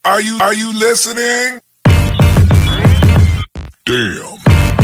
Are you listening? Damn.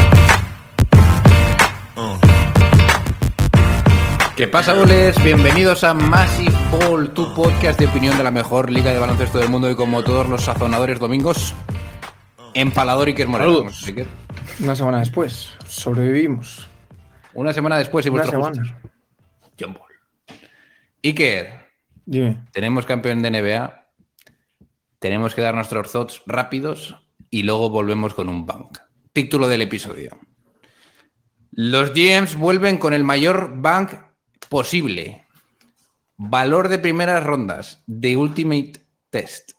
¿Qué pasa, goles? Bienvenidos a Massive Ball, tu podcast de opinión de la mejor liga de baloncesto del mundo y como todos los sazonadores domingos, empalador Iker Moreno. Una semana después, sobrevivimos. Una semana después y vuestro semana. Justo. John Ball. Iker, Dime. tenemos campeón de NBA, tenemos que dar nuestros thoughts rápidos y luego volvemos con un bank. Título del episodio. Los GMs vuelven con el mayor bank posible. Valor de primeras rondas de Ultimate Test.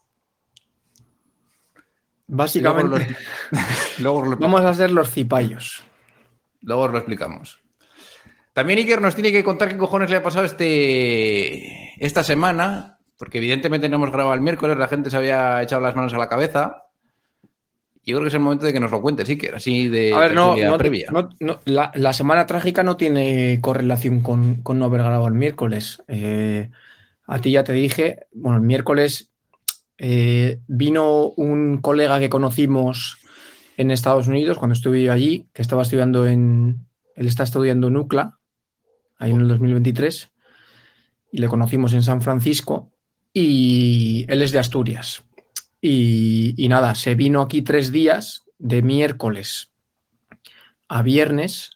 Básicamente, luego vamos a ser los cipayos. Luego os lo explicamos. También Iker nos tiene que contar qué cojones le ha pasado esta semana, porque evidentemente no hemos grabado el miércoles, la gente se había echado las manos a la cabeza. Yo creo que es el momento de que nos lo cuentes, Iker, así de previa. La semana trágica no tiene correlación con no haber grabado el miércoles. A ti ya te dije, bueno, el miércoles vino un colega que conocimos en Estados Unidos cuando estuve yo allí, que estaba estudiando él está estudiando en UCLA, ahí en el 2023, y le conocimos en San Francisco, y él es de Asturias. Y nada, se vino aquí 3 días, de miércoles a viernes,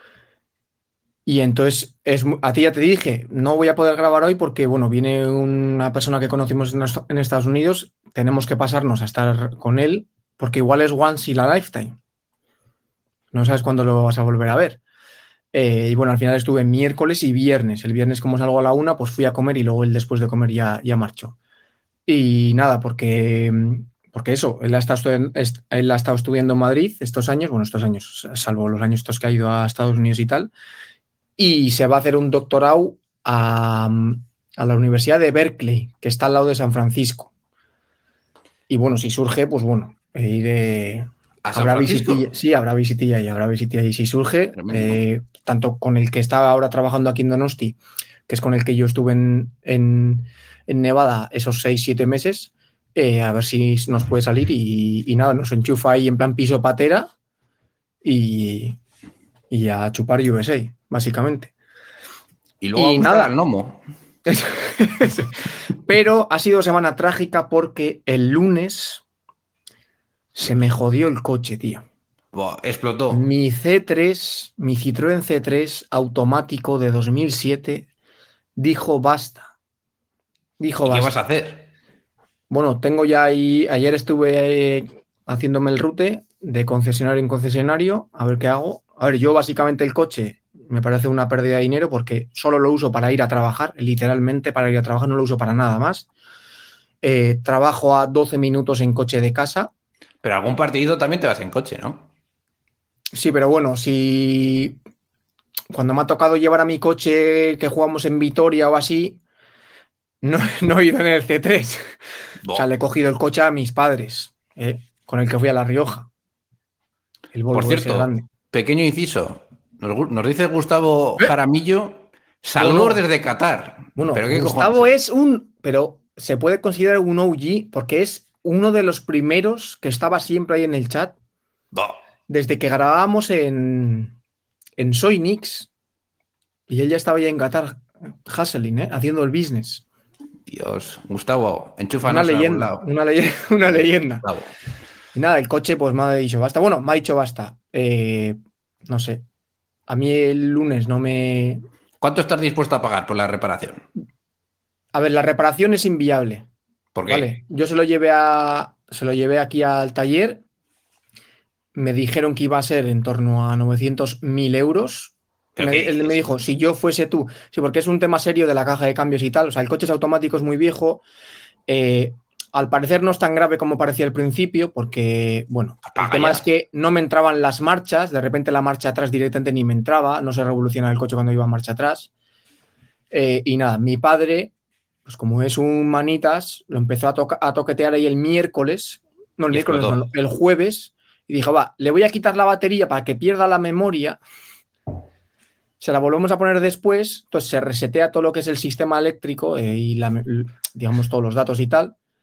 y entonces a ti ya te dije, no voy a poder grabar hoy porque, bueno, viene una persona que conocimos en Estados Unidos, tenemos que pasarnos a estar con él, porque igual es once in a lifetime. No sabes cuándo lo vas a volver a ver. Y bueno, al final estuve miércoles y viernes. El viernes, como salgo a la 1, pues fui a comer y luego él después de comer ya marchó. Y nada, porque eso, él ha estado estudiando en Madrid estos años, salvo los años estos que ha ido a Estados Unidos y tal, y se va a hacer un doctorado a la Universidad de Berkeley, que está al lado de San Francisco. Y bueno, si surge, pues bueno, iré... ¿A San Francisco? Habrá visitilla y si surge, tanto con el que estaba ahora trabajando aquí en Donosti, que es con el que yo estuve en Nevada esos 6-7 meses, a ver si nos puede salir y nada, nos enchufa ahí en plan piso patera y a chupar USA, básicamente. Y luego nada al gnomo. Pero ha sido semana trágica porque el lunes se me jodió el coche, tío. Explotó. Mi Citroën C3 automático de 2007 dijo basta. ¿Qué vas a hacer? Bueno, tengo ya ahí... Ayer estuve haciéndome el rute de concesionario en concesionario, a ver qué hago. A ver, yo básicamente el coche me parece una pérdida de dinero porque solo lo uso para ir a trabajar, literalmente para ir a trabajar, no lo uso para nada más. Trabajo a 12 minutos en coche de casa. Pero algún partido también te vas en coche, ¿no? Sí, pero bueno, si cuando me ha tocado llevar a mi coche que jugamos en Vitoria o así, no he ido en el C3. O sea, le he cogido el coche a mis padres, con el que fui a La Rioja. El Volvo. Por cierto, grande. Pequeño inciso. Nos dice Gustavo Jaramillo, saludos desde Qatar. Bueno, ¿pero qué Gustavo es pero se puede considerar un OG porque es uno de los primeros que estaba siempre ahí en el chat. Desde que grabábamos en Soy Knicks y él ya estaba ya en Qatar, hustling, haciendo el business. Dios, Gustavo, enchufa una leyenda. Gustavo. Y nada, el coche pues me ha dicho basta. Bueno, me ha dicho basta. No sé. A mí el lunes no me... ¿Cuánto estás dispuesto a pagar por la reparación? A ver, la reparación es inviable. ¿Por qué? Vale, yo se lo llevé aquí al taller. Me dijeron que iba a ser en torno a 900.000 euros. Él me dijo, si yo fuese tú, sí, porque es un tema serio de la caja de cambios y tal. O sea, el coche es automático, es muy viejo. Al parecer no es tan grave como parecía al principio, porque, bueno, el tema es que no me entraban las marchas. De repente la marcha atrás directamente ni me entraba. No se revolucionaba el coche cuando iba a marcha atrás. Y nada, mi padre, pues como es un manitas, lo empezó a toquetear ahí el miércoles. No, el miércoles, no, el jueves. Y dijo, va, le voy a quitar la batería para que pierda la memoria. Se la volvemos a poner después. Entonces se resetea todo lo que es el sistema eléctrico y digamos todos los datos y tal.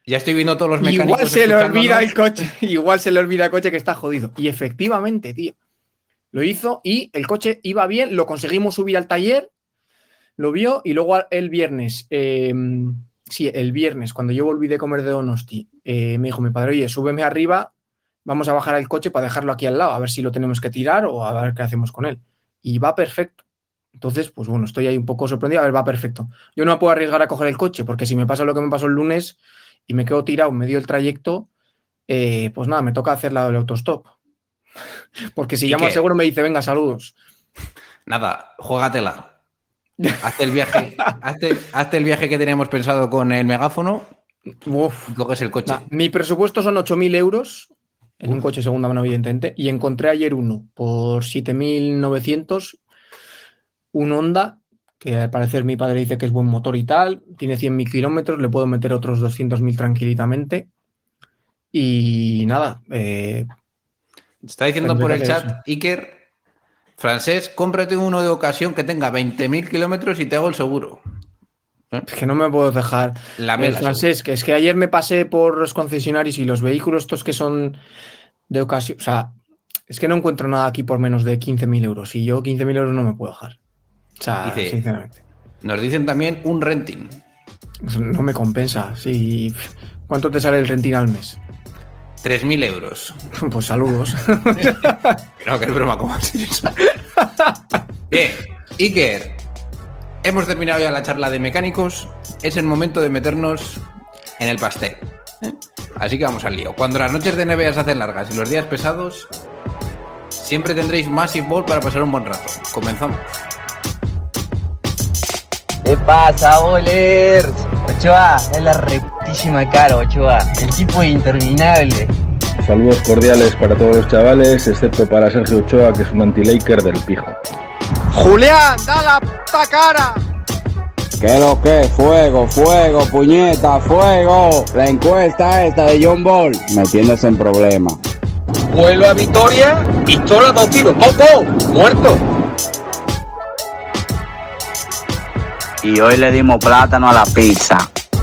Ya estoy viendo todos los mecánicos. Igual se le olvida el escuchándonos. coche, igual se le olvida el coche que está jodido. Y efectivamente, tío, lo hizo y el coche iba bien, lo conseguimos subir al taller, lo vio y luego el viernes, el viernes, cuando yo volví de comer de Donosti, me dijo mi padre, oye, súbeme arriba, vamos a bajar el coche para dejarlo aquí al lado, a ver si lo tenemos que tirar o a ver qué hacemos con él. Y va perfecto. Entonces, pues bueno, estoy ahí un poco sorprendido, a ver, va perfecto. Yo no me puedo arriesgar a coger el coche, porque si me pasa lo que me pasó el lunes y me quedo tirado en medio del trayecto, pues nada, me toca hacer la del autostop. Porque si ¿Y llamo al qué? seguro me dice, venga, saludos. Nada, juégatela. Hazte el viaje, hazte el viaje que teníamos pensado con el megáfono Uf. y coges el coche. Nah, mi presupuesto son 8.000 euros en un coche segunda mano, evidentemente, y encontré ayer uno por 7.900, un Honda, que al parecer mi padre dice que es buen motor y tal, tiene 100.000 kilómetros, le puedo meter otros 200.000 tranquilitamente. Y nada, Está diciendo tendré por que el hacer chat, eso. Iker, Francés, cómprate uno de ocasión que tenga 20.000 kilómetros y te hago el seguro. Es que no me puedo dejar. La El mela, seguro. francés, que es que ayer me pasé por los concesionarios y los vehículos estos que son de ocasión, o sea, es que no encuentro nada aquí por menos de 15.000 euros y yo 15.000 euros no me puedo dejar. O sea, Dice, sinceramente, nos dicen también un renting. no me compensa. Sí. ¿Cuánto te sale el renting al mes? 3.000 euros. Pues saludos. No, que es broma, ¿cómo así eso? Bien, Iker, hemos terminado ya la charla de mecánicos. Es el momento de meternos en el pastel. Así que vamos al lío. Cuando las noches de NBA se hacen largas y los días pesados, siempre tendréis Massive Ball para pasar un buen rato. Comenzamos. ¿Qué pasa, bolers? Ochoa, es la reputísima cara, Ochoa. El tipo es interminable. Saludos cordiales para todos los chavales, excepto para Sergio Ochoa, que es un anti-Laker del pijo. Julián, da la puta cara. ¿Qué lo que? Fuego, fuego, puñeta, fuego. La encuesta esta de John Ball, metiéndose en problemas. Vuelo a Vitoria, pistola, 2 tiros. ¡Opo! ¡Muerto! Y hoy le dimos plátano a la pizza.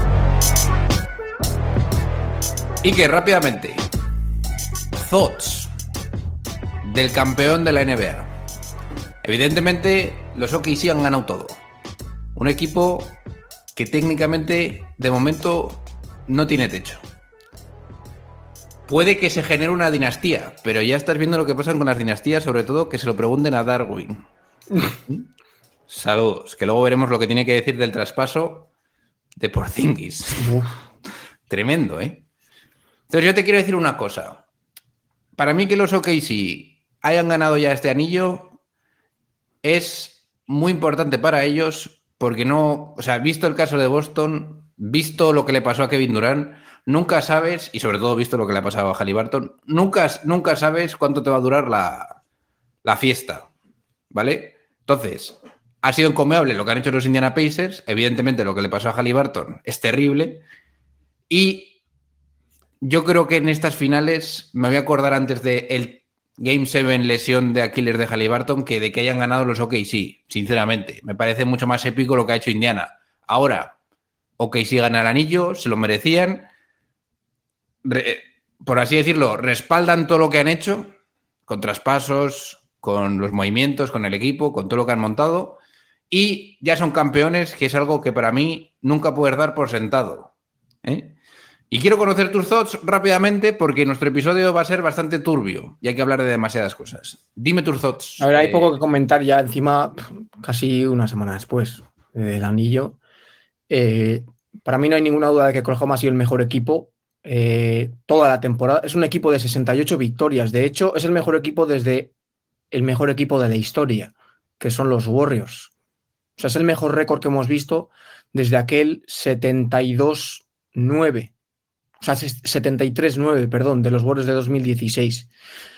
Iker, rápidamente. Thoughts del campeón de la NBA. Evidentemente, los OKC han ganado todo. Un equipo que técnicamente, de momento, no tiene techo. Puede que se genere una dinastía, pero ya estás viendo lo que pasa con las dinastías, sobre todo que se lo pregunten a Darwin. Saludos, que luego veremos lo que tiene que decir del traspaso de Porzingis. Tremendo, ¿eh? Entonces yo te quiero decir una cosa. Para mí que los OKC hayan ganado ya este anillo es muy importante para ellos porque no, o sea, visto el caso de Boston, visto lo que le pasó a Kevin Durant, nunca sabes, y sobre todo visto lo que le ha pasado a Haliburton, nunca sabes cuánto te va a durar la fiesta, ¿vale? Entonces, ha sido encomiable lo que han hecho los Indiana Pacers, evidentemente lo que le pasó a Haliburton es terrible, y yo creo que en estas finales, me voy a acordar antes de el Game 7 lesión de Aquiles de Haliburton que de que hayan ganado los OKC, sinceramente. Me parece mucho más épico lo que ha hecho Indiana. Ahora, OKC gana el anillo, se lo merecían. Por así decirlo, respaldan todo lo que han hecho, con traspasos, con los movimientos, con el equipo, con todo lo que han montado, y ya son campeones, que es algo que para mí nunca puedes dar por sentado, ¿eh? Y quiero conocer tus thoughts rápidamente porque nuestro episodio va a ser bastante turbio y hay que hablar de demasiadas cosas. Dime tus thoughts. A ver, hay poco que comentar ya encima, casi una semana después del anillo. Para mí no hay ninguna duda de que Oklahoma ha sido el mejor equipo toda la temporada. Es un equipo de 68 victorias. De hecho, es el mejor equipo desde el mejor equipo de la historia, que son los Warriors. O sea, es el mejor récord que hemos visto desde aquel 72-9. O sea, 73-9, perdón, de los Warriors de 2016.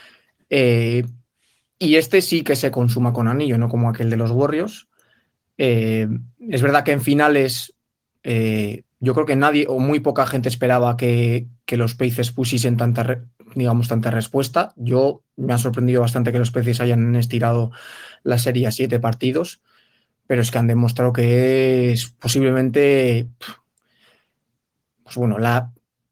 Y este sí que se consuma con anillo, no como aquel de los Warriors. Es verdad que en finales yo creo que nadie o muy poca gente esperaba que los Pacers pusiesen tanta respuesta. Yo me ha sorprendido bastante que los Pacers hayan estirado la serie a 7 partidos, pero es que han demostrado que es posiblemente, pues bueno,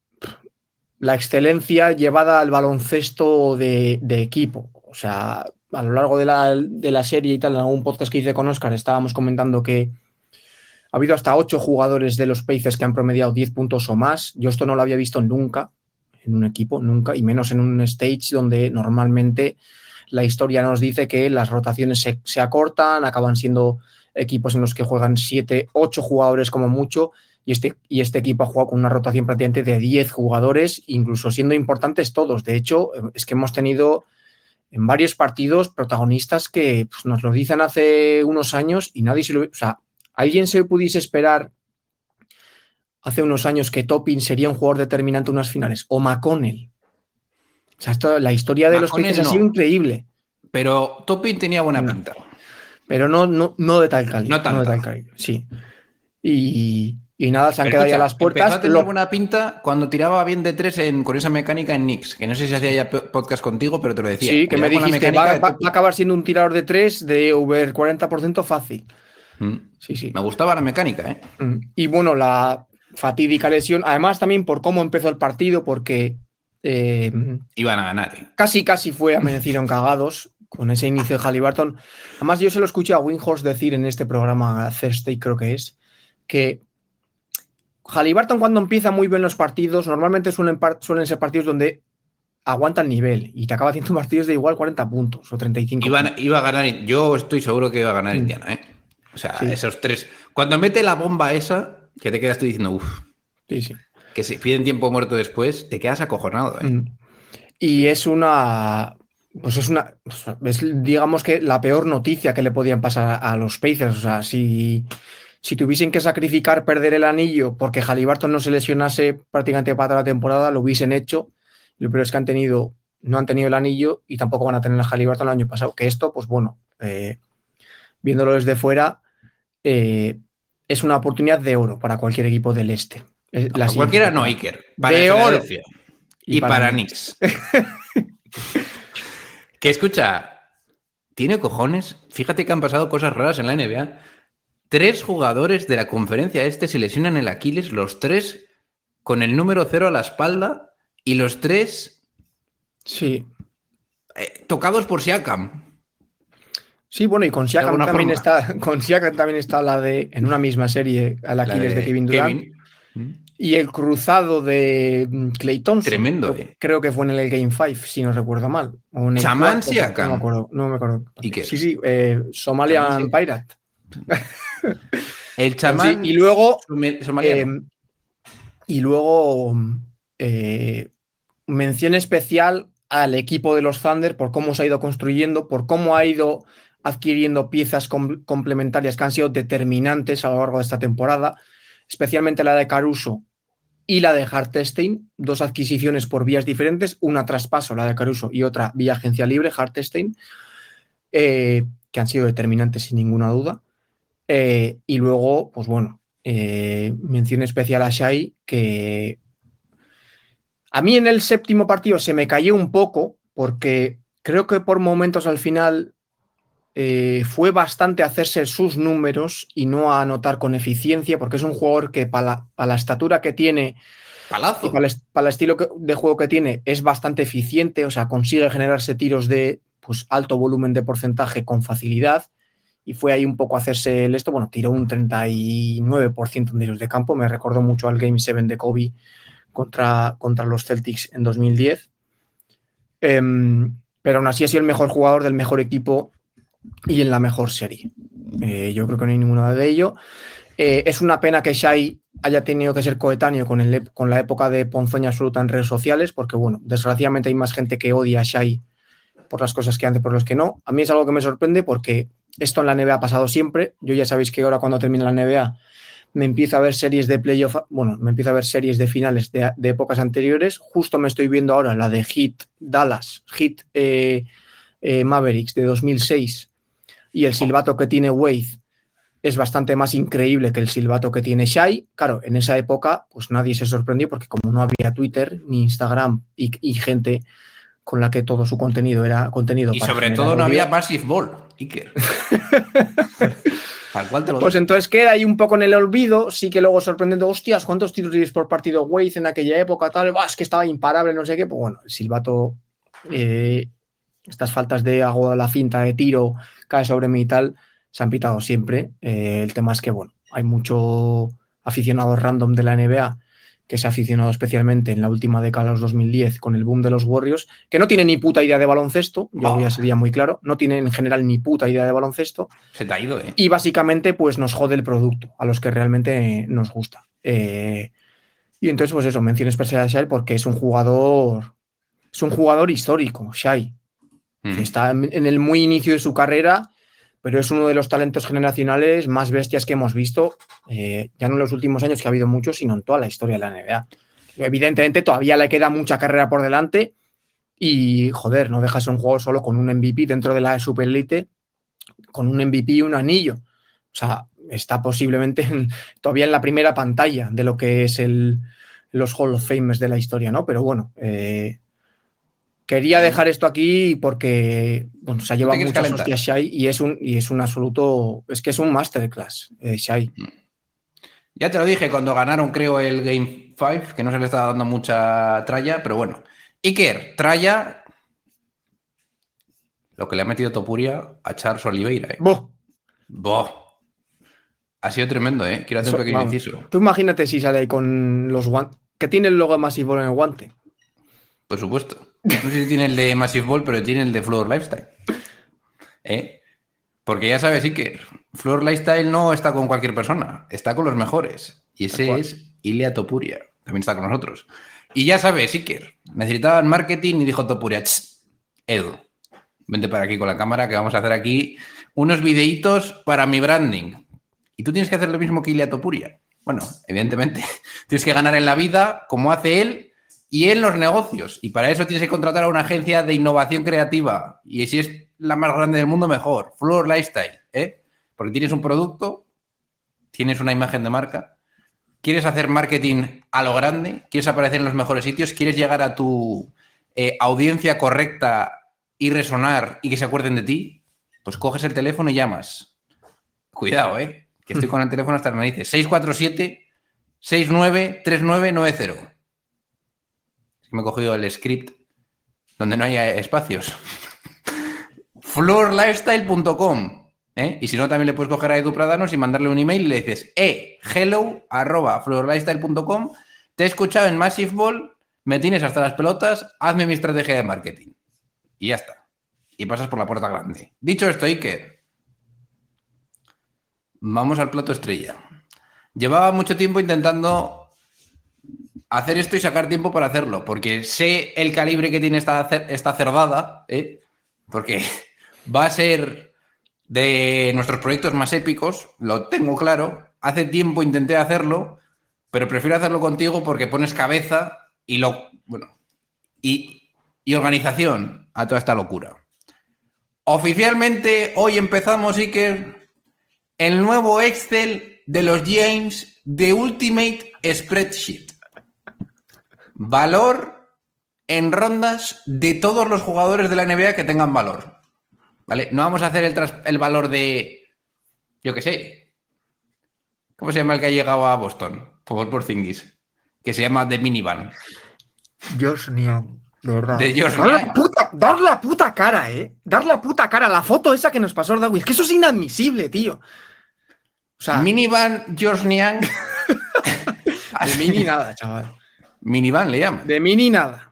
la excelencia llevada al baloncesto de equipo. O sea, a lo largo de la serie y tal, en algún podcast que hice con Óscar, estábamos comentando que ha habido hasta 8 jugadores de los Pacers que han promediado 10 puntos o más. Yo esto no lo había visto nunca en un equipo, nunca, y menos en un stage donde normalmente la historia nos dice que las rotaciones se acortan, acaban siendo equipos en los que juegan 7, 8 jugadores como mucho, y este equipo ha jugado con una rotación prácticamente de 10 jugadores, incluso siendo importantes todos. De hecho, es que hemos tenido en varios partidos protagonistas que pues, nos lo dicen hace unos años y nadie se lo... O sea, ¿alguien se pudiese esperar hace unos años que Toppin sería un jugador determinante en unas finales? O McConnell. O sea, la historia de McConnell los Pacers ha sido increíble. Pero Toppin tenía buena pinta. Pero no de tal calibre. No tanto. De tal calibre, sí. Y nada, se han Pero quedado escucha, ya las puertas. Empezó a tener buena pinta cuando tiraba bien de 3 con esa mecánica en Knicks, que no sé si hacía ya podcast contigo, pero te lo decía. Sí, que me dijiste, va a acabar siendo un tirador de 3 de over 40% fácil. Sí. Me gustaba la mecánica, ¿eh? Y bueno, la fatídica lesión, además también por cómo empezó el partido, porque iban a ganar. Casi amanecieron cagados con ese inicio de Haliburton. Además, yo se lo escuché a Windhorst decir en este programa Thursday, creo que es, que Haliburton cuando empieza muy bien los partidos, normalmente suelen ser partidos donde aguanta el nivel y te acaba haciendo partidos de igual 40 puntos o 35 puntos. Iba a ganar, yo estoy seguro que iba a ganar Indiana, ¿eh? O sea, sí. Esos 3. Cuando mete la bomba esa, que te quedas tú diciendo, uff. Sí. Que si piden tiempo muerto después, te quedas acojonado, ¿eh? Y es digamos que la peor noticia que le podían pasar a los Pacers. O sea, si tuviesen que sacrificar perder el anillo porque Haliburton no se lesionase prácticamente para toda la temporada, lo hubiesen hecho. Lo peor es que no han tenido el anillo y tampoco van a tener el Haliburton el año pasado. Que esto, pues bueno, viéndolo desde fuera, es una oportunidad de oro para cualquier equipo del este. Cualquiera no, Iker. Para de oro. Y para Knicks. Que escucha, tiene cojones. Fíjate que han pasado cosas raras en la NBA. 3 jugadores de la conferencia este se lesionan el Aquiles, los 3 con el número 0 a la espalda y los 3 tocados por Siakam. Sí, bueno, y con Siakam también está la de, en una misma serie, al Aquiles de Kevin Durant. Y el cruzado de Klay Thompson. Tremendo. Creo que fue en el Game 5, si no recuerdo mal. Chamán Siakam. No me acuerdo. ¿Y qué? Sí, Somalian Pirate. El chamán. Sí, y luego mención especial al equipo de los Thunder por cómo se ha ido construyendo, por cómo ha ido adquiriendo piezas complementarias que han sido determinantes a lo largo de esta temporada, especialmente la de Caruso y la de Hartenstein, 2 adquisiciones por vías diferentes, una traspaso, la de Caruso, y otra vía agencia libre, Hartenstein, que han sido determinantes sin ninguna duda. Y luego, pues bueno, mención especial a Shai, que a mí en el 7º partido se me cayó un poco, porque creo que por momentos al final fue bastante hacerse sus números y no a anotar con eficiencia, porque es un jugador que para la estatura que tiene, palazo, y para el estilo de juego que tiene, es bastante eficiente, o sea, consigue generarse tiros de pues, alto volumen de porcentaje con facilidad. Y fue ahí un poco hacerse esto. Bueno, tiró un 39% en tiros de campo. Me recordó mucho al Game 7 de Kobe contra los Celtics en 2010. Pero aún así ha sido el mejor jugador del mejor equipo y en la mejor serie. Yo creo que no hay ninguno de ello. Es una pena que Shai haya tenido que ser coetáneo con la época de ponzoña absoluta en redes sociales, porque, bueno, desgraciadamente hay más gente que odia a Shai por las cosas que hace, por los que no. A mí es algo que me sorprende porque esto en la NBA ha pasado siempre. Yo ya sabéis que ahora cuando termina la NBA me empiezo a ver series de playoff, me empiezo a ver series de finales de épocas anteriores. Justo me estoy viendo ahora la de Heat Mavericks de 2006 y el silbato que tiene Wade es bastante más increíble que el silbato que tiene Shai. Claro, en esa época pues nadie se sorprendió porque como no había Twitter ni Instagram y gente con la que todo su contenido era contenido. Y para sobre generar todo no audio. había Massive Ball, Iker. Tal cual te lo Pues digo. entonces queda ahí un poco en el olvido, sí que luego sorprendiendo, hostias, ¿cuántos tiros libres por partido Wade en aquella época? Tal, es que estaba imparable, no sé qué. Pues bueno, el silbato, estas faltas de hago la cinta de tiro, cae sobre mí y tal, se han pitado siempre. El tema es que, bueno, hay mucho aficionado random de la NBA que se ha aficionado especialmente en la última década de los 2010 con el boom de los Warriors, que no tiene ni puta idea de baloncesto, yo ya sería muy claro, no tiene en general ni puta idea de baloncesto. Se te ha ido, ¿eh? Y básicamente, pues nos jode el producto a los que realmente nos gusta. Y entonces, pues eso, mención especial a Shai porque es un jugador histórico, Shai. Mm. Está en el muy inicio de su carrera, pero es uno de los talentos generacionales más bestias que hemos visto, ya no en los últimos años, que ha habido muchos, sino en toda la historia de la NBA. Evidentemente, todavía le queda mucha carrera por delante y, joder, no dejas un juego solo con un MVP dentro de la Super Elite, con un MVP y un anillo. O sea, está posiblemente todavía en la primera pantalla de lo que es los Hall of Famers de la historia, ¿no? Pero bueno, quería dejar esto aquí porque bueno, se ha llevado quieres muchas calentar? hostias Shai y es un absoluto, es que es un masterclass, Shai. Ya te lo dije cuando ganaron, creo, el Game 5, que no se le estaba dando mucha tralla, pero bueno. Iker, tralla lo que le ha metido Topuria a Charles Oliveira, ¿eh? ¡Boh! ¡Boh! Ha sido tremendo, ¿eh? Quiero hacer un pequeño inciso. Tú imagínate si sale ahí con los guantes, que tiene el logo de Massive Ball en el guante. Por supuesto. No sé si tiene el de Massive Ball, pero tiene el de Floor Lifestyle. Porque ya sabes, Iker, Floor Lifestyle no está con cualquier persona, está con los mejores. Y ese es Ilia Topuria. También está con nosotros. Y ya sabes, Iker, necesitaban marketing y dijo Topuria, Edu, vente para aquí con la cámara que vamos a hacer aquí unos videitos para mi branding. Y tú tienes que hacer lo mismo que Ilia Topuria. Bueno, evidentemente, tienes que ganar en la vida como hace él y en los negocios. Y para eso tienes que contratar a una agencia de innovación creativa. Y si es la más grande del mundo, mejor. Floor Lifestyle, ¿eh? Porque tienes un producto, tienes una imagen de marca, quieres hacer marketing a lo grande, quieres aparecer en los mejores sitios, quieres llegar a tu audiencia correcta y resonar y que se acuerden de ti, pues coges el teléfono y llamas. Cuidado, que estoy con el teléfono hasta las narices. 647-693990. Me he cogido el script donde no haya espacios. floorlifestyle.com. Y si no, también le puedes coger a Edu Pradanos y mandarle un email y le dices hello@floorlifestyle.com. Te he escuchado en Massive Ball, me tienes hasta las pelotas, hazme mi estrategia de marketing. Y ya está. Y pasas por la puerta grande. Dicho esto, Iker, vamos al plato estrella. Llevaba mucho tiempo intentando hacer esto y sacar tiempo para hacerlo, porque sé el calibre que tiene esta cerdada, porque va a ser de nuestros proyectos más épicos, lo tengo claro. Hace tiempo intenté hacerlo, pero prefiero hacerlo contigo porque pones cabeza y organización a toda esta locura. Oficialmente hoy empezamos, Iker, el nuevo Excel de los James de Ultimate Spreadsheet. Valor en rondas de todos los jugadores de la NBA que tengan valor. ¿Vale? No vamos a hacer el valor de, yo qué sé, ¿cómo se llama el que ha llegado a Boston? Por Porzingis, que se llama The Minivan. Josh Niang, de verdad. De Josh dar, Niang. dar la puta cara, dar la puta cara. La foto esa que nos pasó Darwin, es que eso es inadmisible, tío. O sea, Minivan Josh Niang. de mini nada, chaval. Minivan le llaman. De mini nada.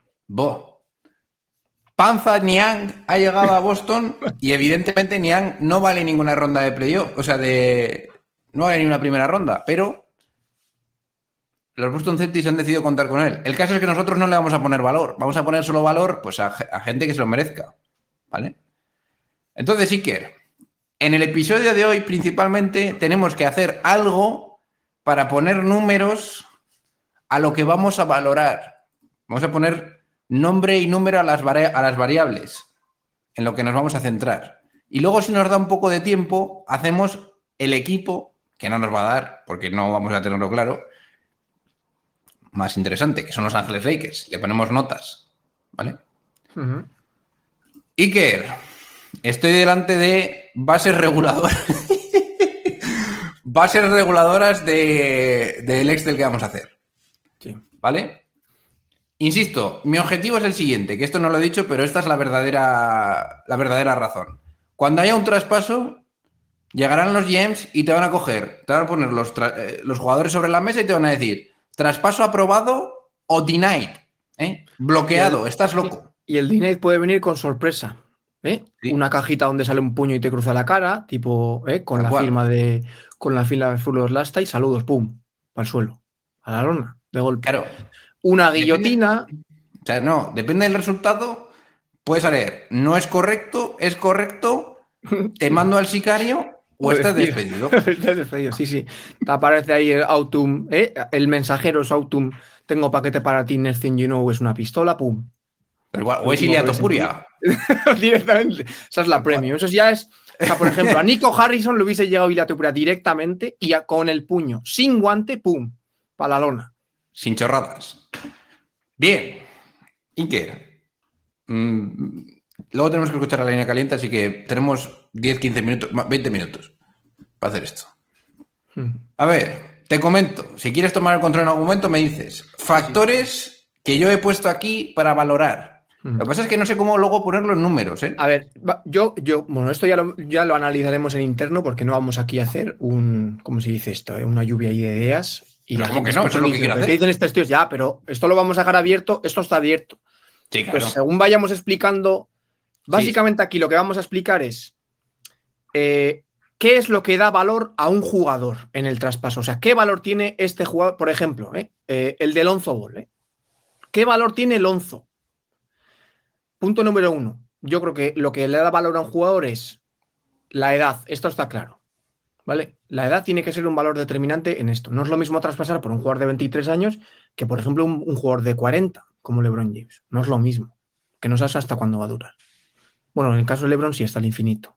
Panza Niang ha llegado a Boston y evidentemente Niang no vale ninguna ronda de playoff, o sea, no vale ni una primera ronda, pero los Boston Celtics han decidido contar con él. El caso es que nosotros no le vamos a poner valor, vamos a poner solo valor pues a gente que se lo merezca, ¿vale? Entonces, Iker, en el episodio de hoy principalmente tenemos que hacer algo para poner números a lo que vamos a valorar. Vamos a poner nombre y número a las variables en lo que nos vamos a centrar. Y luego, si nos da un poco de tiempo, hacemos el equipo, que no nos va a dar, porque no vamos a tenerlo claro, más interesante, que son los Ángeles Lakers. Le ponemos notas, ¿vale? Ujú. Iker, estoy delante de bases reguladoras. Bases reguladoras del Excel que vamos a hacer. Sí. ¿Vale? Insisto, mi objetivo es el siguiente, que esto no lo he dicho, pero esta es la verdadera razón. Cuando haya un traspaso, llegarán los GMs y te van a coger, te van a poner los jugadores sobre la mesa y te van a decir, traspaso aprobado o denied, ¿eh? Bloqueado, estás loco. Y el dinero puede venir con sorpresa. Sí. Una cajita donde sale un puño y te cruza la cara, tipo, con Tal la cual. firma de Full Lasta y saludos, pum, al suelo, a la lona, de golpe. Claro. Una guillotina. O sea, no, depende del resultado, puede salir, no es correcto, te mando al sicario o estás despedido. Estás despedido, sí. Te aparece ahí el Autumn, el mensajero es Autumn, tengo paquete para ti, next thing you know, es una pistola, pum. Pero igual, o es Ilia Topuria. Directamente. Esa es la premium. Eso ya es. O sea, por ejemplo, a Nico Harrison le hubiese llegado Ilia Topuria directamente y con el puño, sin guante, pum, para la lona. Sin chorradas. Bien. Iker. Luego tenemos que escuchar a la línea caliente, así que tenemos 10, 15 minutos, 20 minutos para hacer esto. A ver, te comento. Si quieres tomar el control en algún momento, me dices. Factores que yo he puesto aquí para valorar. Lo que pasa es que no sé cómo luego ponerlo en números, ¿eh? A ver, bueno, esto ya lo analizaremos en interno porque no vamos aquí a hacer ¿cómo se dice esto? Una lluvia ahí de ideas. Y la ¿Cómo gente que no? Eso es lo que quiero hacer. ¿Qué dicen estos tíos? Ya, pero esto lo vamos a dejar abierto, esto está abierto. Sí, claro. Pues según vayamos explicando, básicamente aquí lo que vamos a explicar es qué es lo que da valor a un jugador en el traspaso. O sea, qué valor tiene este jugador, por ejemplo, el de Lonzo Ball. ¿Qué valor tiene Lonzo? Punto número 1. Yo creo que lo que le da valor a un jugador es la edad. Esto está claro. ¿Vale? La edad tiene que ser un valor determinante en esto. No es lo mismo traspasar por un jugador de 23 años que, por ejemplo, un jugador de 40, como LeBron James. No es lo mismo. Que no sabes hasta cuándo va a durar. Bueno, en el caso de LeBron sí, hasta el infinito.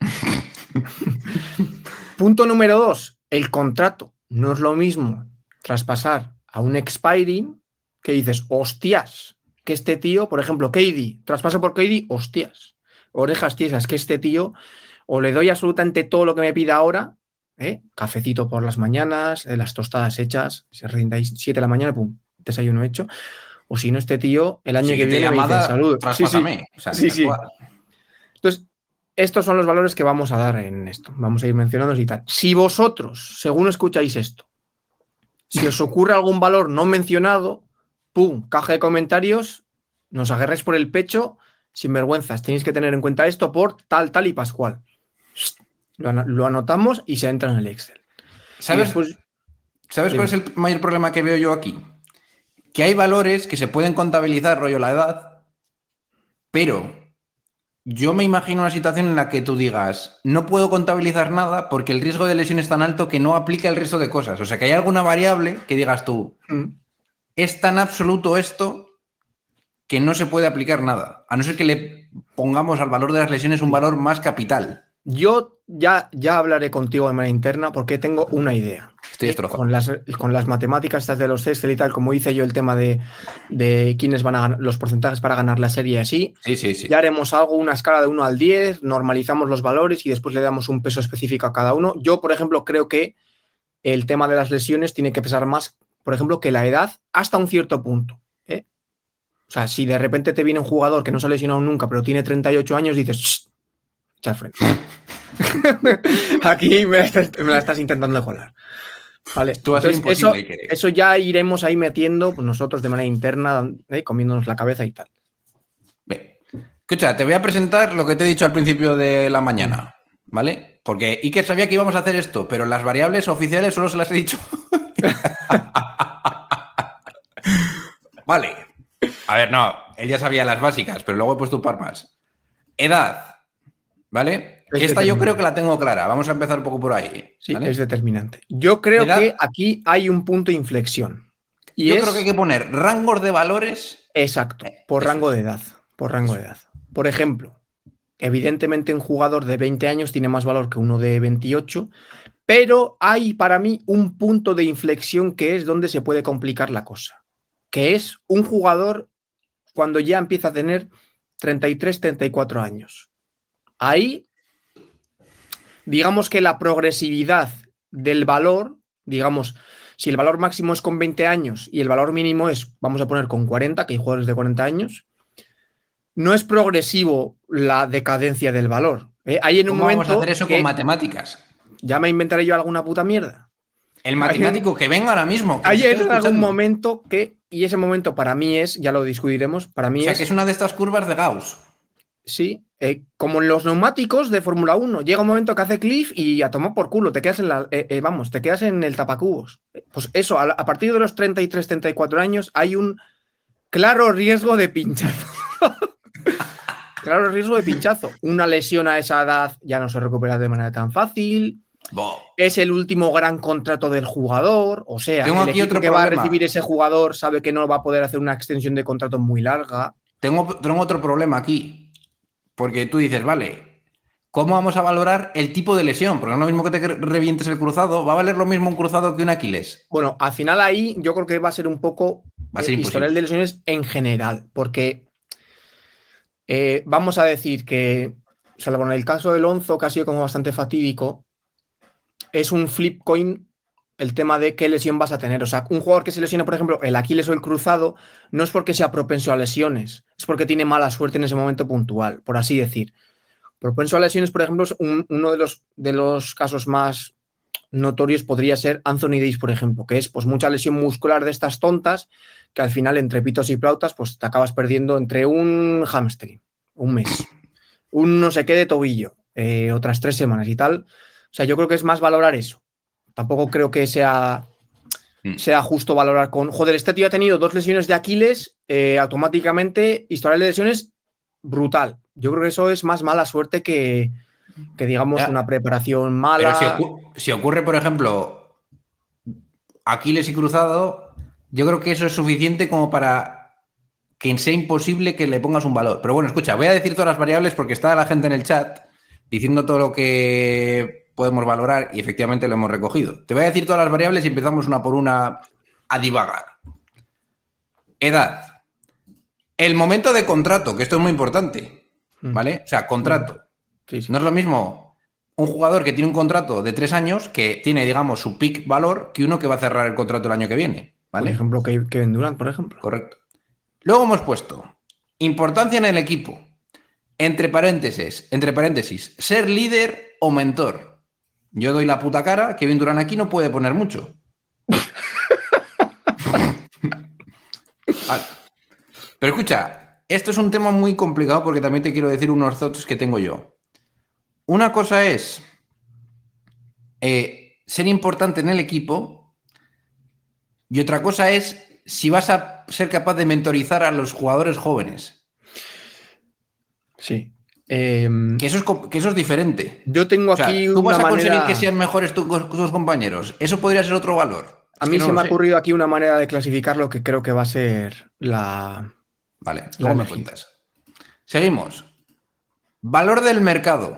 Punto número 2. El contrato. No es lo mismo traspasar a un expiring que dices, hostias, que este tío, por ejemplo, KD, traspaso por KD, hostias, orejas tiesas, que este tío o le doy absolutamente todo lo que me pida ahora, cafecito por las mañanas, las tostadas hechas, se rinda 7 de la mañana, pum, desayuno hecho, o si no, este tío, el año que viene me dice, salud. Traspásame. Sí. Entonces, estos son los valores que vamos a dar en esto, vamos a ir mencionándolos y tal. Si vosotros, según escucháis esto, si os ocurre algún valor no mencionado, pum, caja de comentarios, nos agarréis por el pecho, sin vergüenzas. Tenéis que tener en cuenta esto por tal y pascual. Lo anotamos y se entra en el Excel. ¿Sabes cuál es el mayor problema que veo yo aquí? Que hay valores que se pueden contabilizar, rollo la edad, pero yo me imagino una situación en la que tú digas, no puedo contabilizar nada porque el riesgo de lesión es tan alto que no aplica el resto de cosas. O sea, que hay alguna variable que digas tú, es tan absoluto esto que no se puede aplicar nada, a no ser que le pongamos al valor de las lesiones un valor más capital. Yo ya hablaré contigo de manera interna porque tengo una idea. Estoy destrozado. Con las matemáticas estas de los Excel y tal, como hice yo el tema de quiénes van a ganar, los porcentajes para ganar la serie así. Sí. Ya haremos algo, una escala de 1 al 10, normalizamos los valores y después le damos un peso específico a cada uno. Yo, por ejemplo, creo que el tema de las lesiones tiene que pesar más, por ejemplo, que la edad hasta un cierto punto. O sea, si de repente te viene un jugador que no se ha lesionado nunca, pero tiene 38 años, dices, echa frente. Aquí me la estás intentando colar. Vale, entonces, eso ya iremos ahí metiendo pues, nosotros de manera interna, comiéndonos la cabeza y tal. Bien. Escucha, te voy a presentar lo que te he dicho al principio de la mañana, ¿vale? Porque Iker sabía que íbamos a hacer esto, pero las variables oficiales solo se las he dicho. Vale. A ver, no, él ya sabía las básicas, pero luego he puesto un par más. Edad, ¿vale? Esta yo creo que la tengo clara. Vamos a empezar un poco por ahí. Sí, ¿vale? es determinante. Yo creo que aquí hay un punto de inflexión. Y yo creo que hay que poner rangos de valores. Exacto, por rango de edad. Por ejemplo, evidentemente un jugador de 20 años tiene más valor que uno de 28, pero hay para mí un punto de inflexión que es donde se puede complicar la cosa, que es un jugador cuando ya empieza a tener 33, 34 años. Ahí, digamos que la progresividad del valor, digamos, si el valor máximo es con 20 años y el valor mínimo es, vamos a poner con 40, que hay jugadores de 40 años, no es progresivo la decadencia del valor. Hay en un ¿Cómo vamos momento a hacer eso que con matemáticas? ya me inventaré yo alguna puta mierda. El matemático que venga ahora mismo. Que Hay nos esté en algún escuchando. momento que, y ese momento para mí es, ya lo discutiremos, para mí O sea, es, que es una de estas curvas de Gauss. sí, como en los neumáticos de Fórmula 1, llega un momento que hace cliff y a tomar por culo, te quedas en te quedas en el tapacubos. Pues eso, a partir de los 33, 34 años hay un claro riesgo de pinchazo. Claro riesgo de pinchazo. Una lesión a esa edad ya no se recupera de manera tan fácil. Bo. Es el último gran contrato del jugador, o sea, Tengo el aquí equipo otro que va a problema. recibir ese jugador sabe que no va a poder hacer una extensión de contrato muy larga. Tengo otro problema aquí. Porque tú dices, vale, ¿cómo vamos a valorar el tipo de lesión? Porque no es lo mismo que te revientes el cruzado. ¿Va a valer lo mismo un cruzado que un Aquiles? Bueno, al final ahí yo creo que va a ser un poco Va a ser imposible. historial de lesiones en general, porque vamos a decir que, salvo en el caso de Lonzo, que ha sido como bastante fatídico, es un flip coin el tema de qué lesión vas a tener. O sea, un jugador que se lesiona, por ejemplo, el Aquiles o el cruzado, no es porque sea propenso a lesiones, es porque tiene mala suerte en ese momento puntual, por así decir. Propenso a lesiones, por ejemplo, es uno de los casos más notorios podría ser Anthony Davis, por ejemplo, que es pues mucha lesión muscular de estas tontas que al final, entre pitos y flautas, pues te acabas perdiendo entre un hamstring, un mes, un no sé qué de tobillo, otras 3 semanas y tal. O sea, yo creo que es más valorar eso. Tampoco creo que sea justo valorar con, joder, este tío ha tenido 2 lesiones de Aquiles, automáticamente, historial de lesiones brutal. Yo creo que eso es más mala suerte que digamos, Ya. una preparación mala. Pero si ocurre, por ejemplo, Aquiles y cruzado, yo creo que eso es suficiente como para que sea imposible que le pongas un valor. Pero bueno, escucha, voy a decir todas las variables porque está la gente en el chat diciendo todo lo que podemos valorar y efectivamente lo hemos recogido. Te voy a decir todas las variables y empezamos una por una a divagar. Edad. El momento de contrato, que esto es muy importante, ¿vale? O sea, contrato. Sí, sí. No es lo mismo un jugador que tiene un contrato de 3 años que tiene, digamos, su peak valor que uno que va a cerrar el contrato el año que viene, ¿vale? Por ejemplo, Kevin Durant, por ejemplo. Correcto. Luego hemos puesto importancia en el equipo. Entre paréntesis, ser líder o mentor. Yo doy la puta cara, Kevin Durant aquí no puede poner mucho. Vale. Pero escucha, esto es un tema muy complicado porque también te quiero decir unos thoughts que tengo yo. Una cosa es ser importante en el equipo y otra cosa es si vas a ser capaz de mentorizar a los jugadores jóvenes. Sí. Que eso es diferente. Yo tengo O sea, aquí tú vas una a conseguir manera... que sean mejores tus compañeros. Eso podría ser otro valor. A Es mí que no se lo me ha sé. ocurrido aquí una manera de clasificar lo que creo que va a ser la... Vale, La luego me elegí. cuentas. Seguimos. Valor del mercado.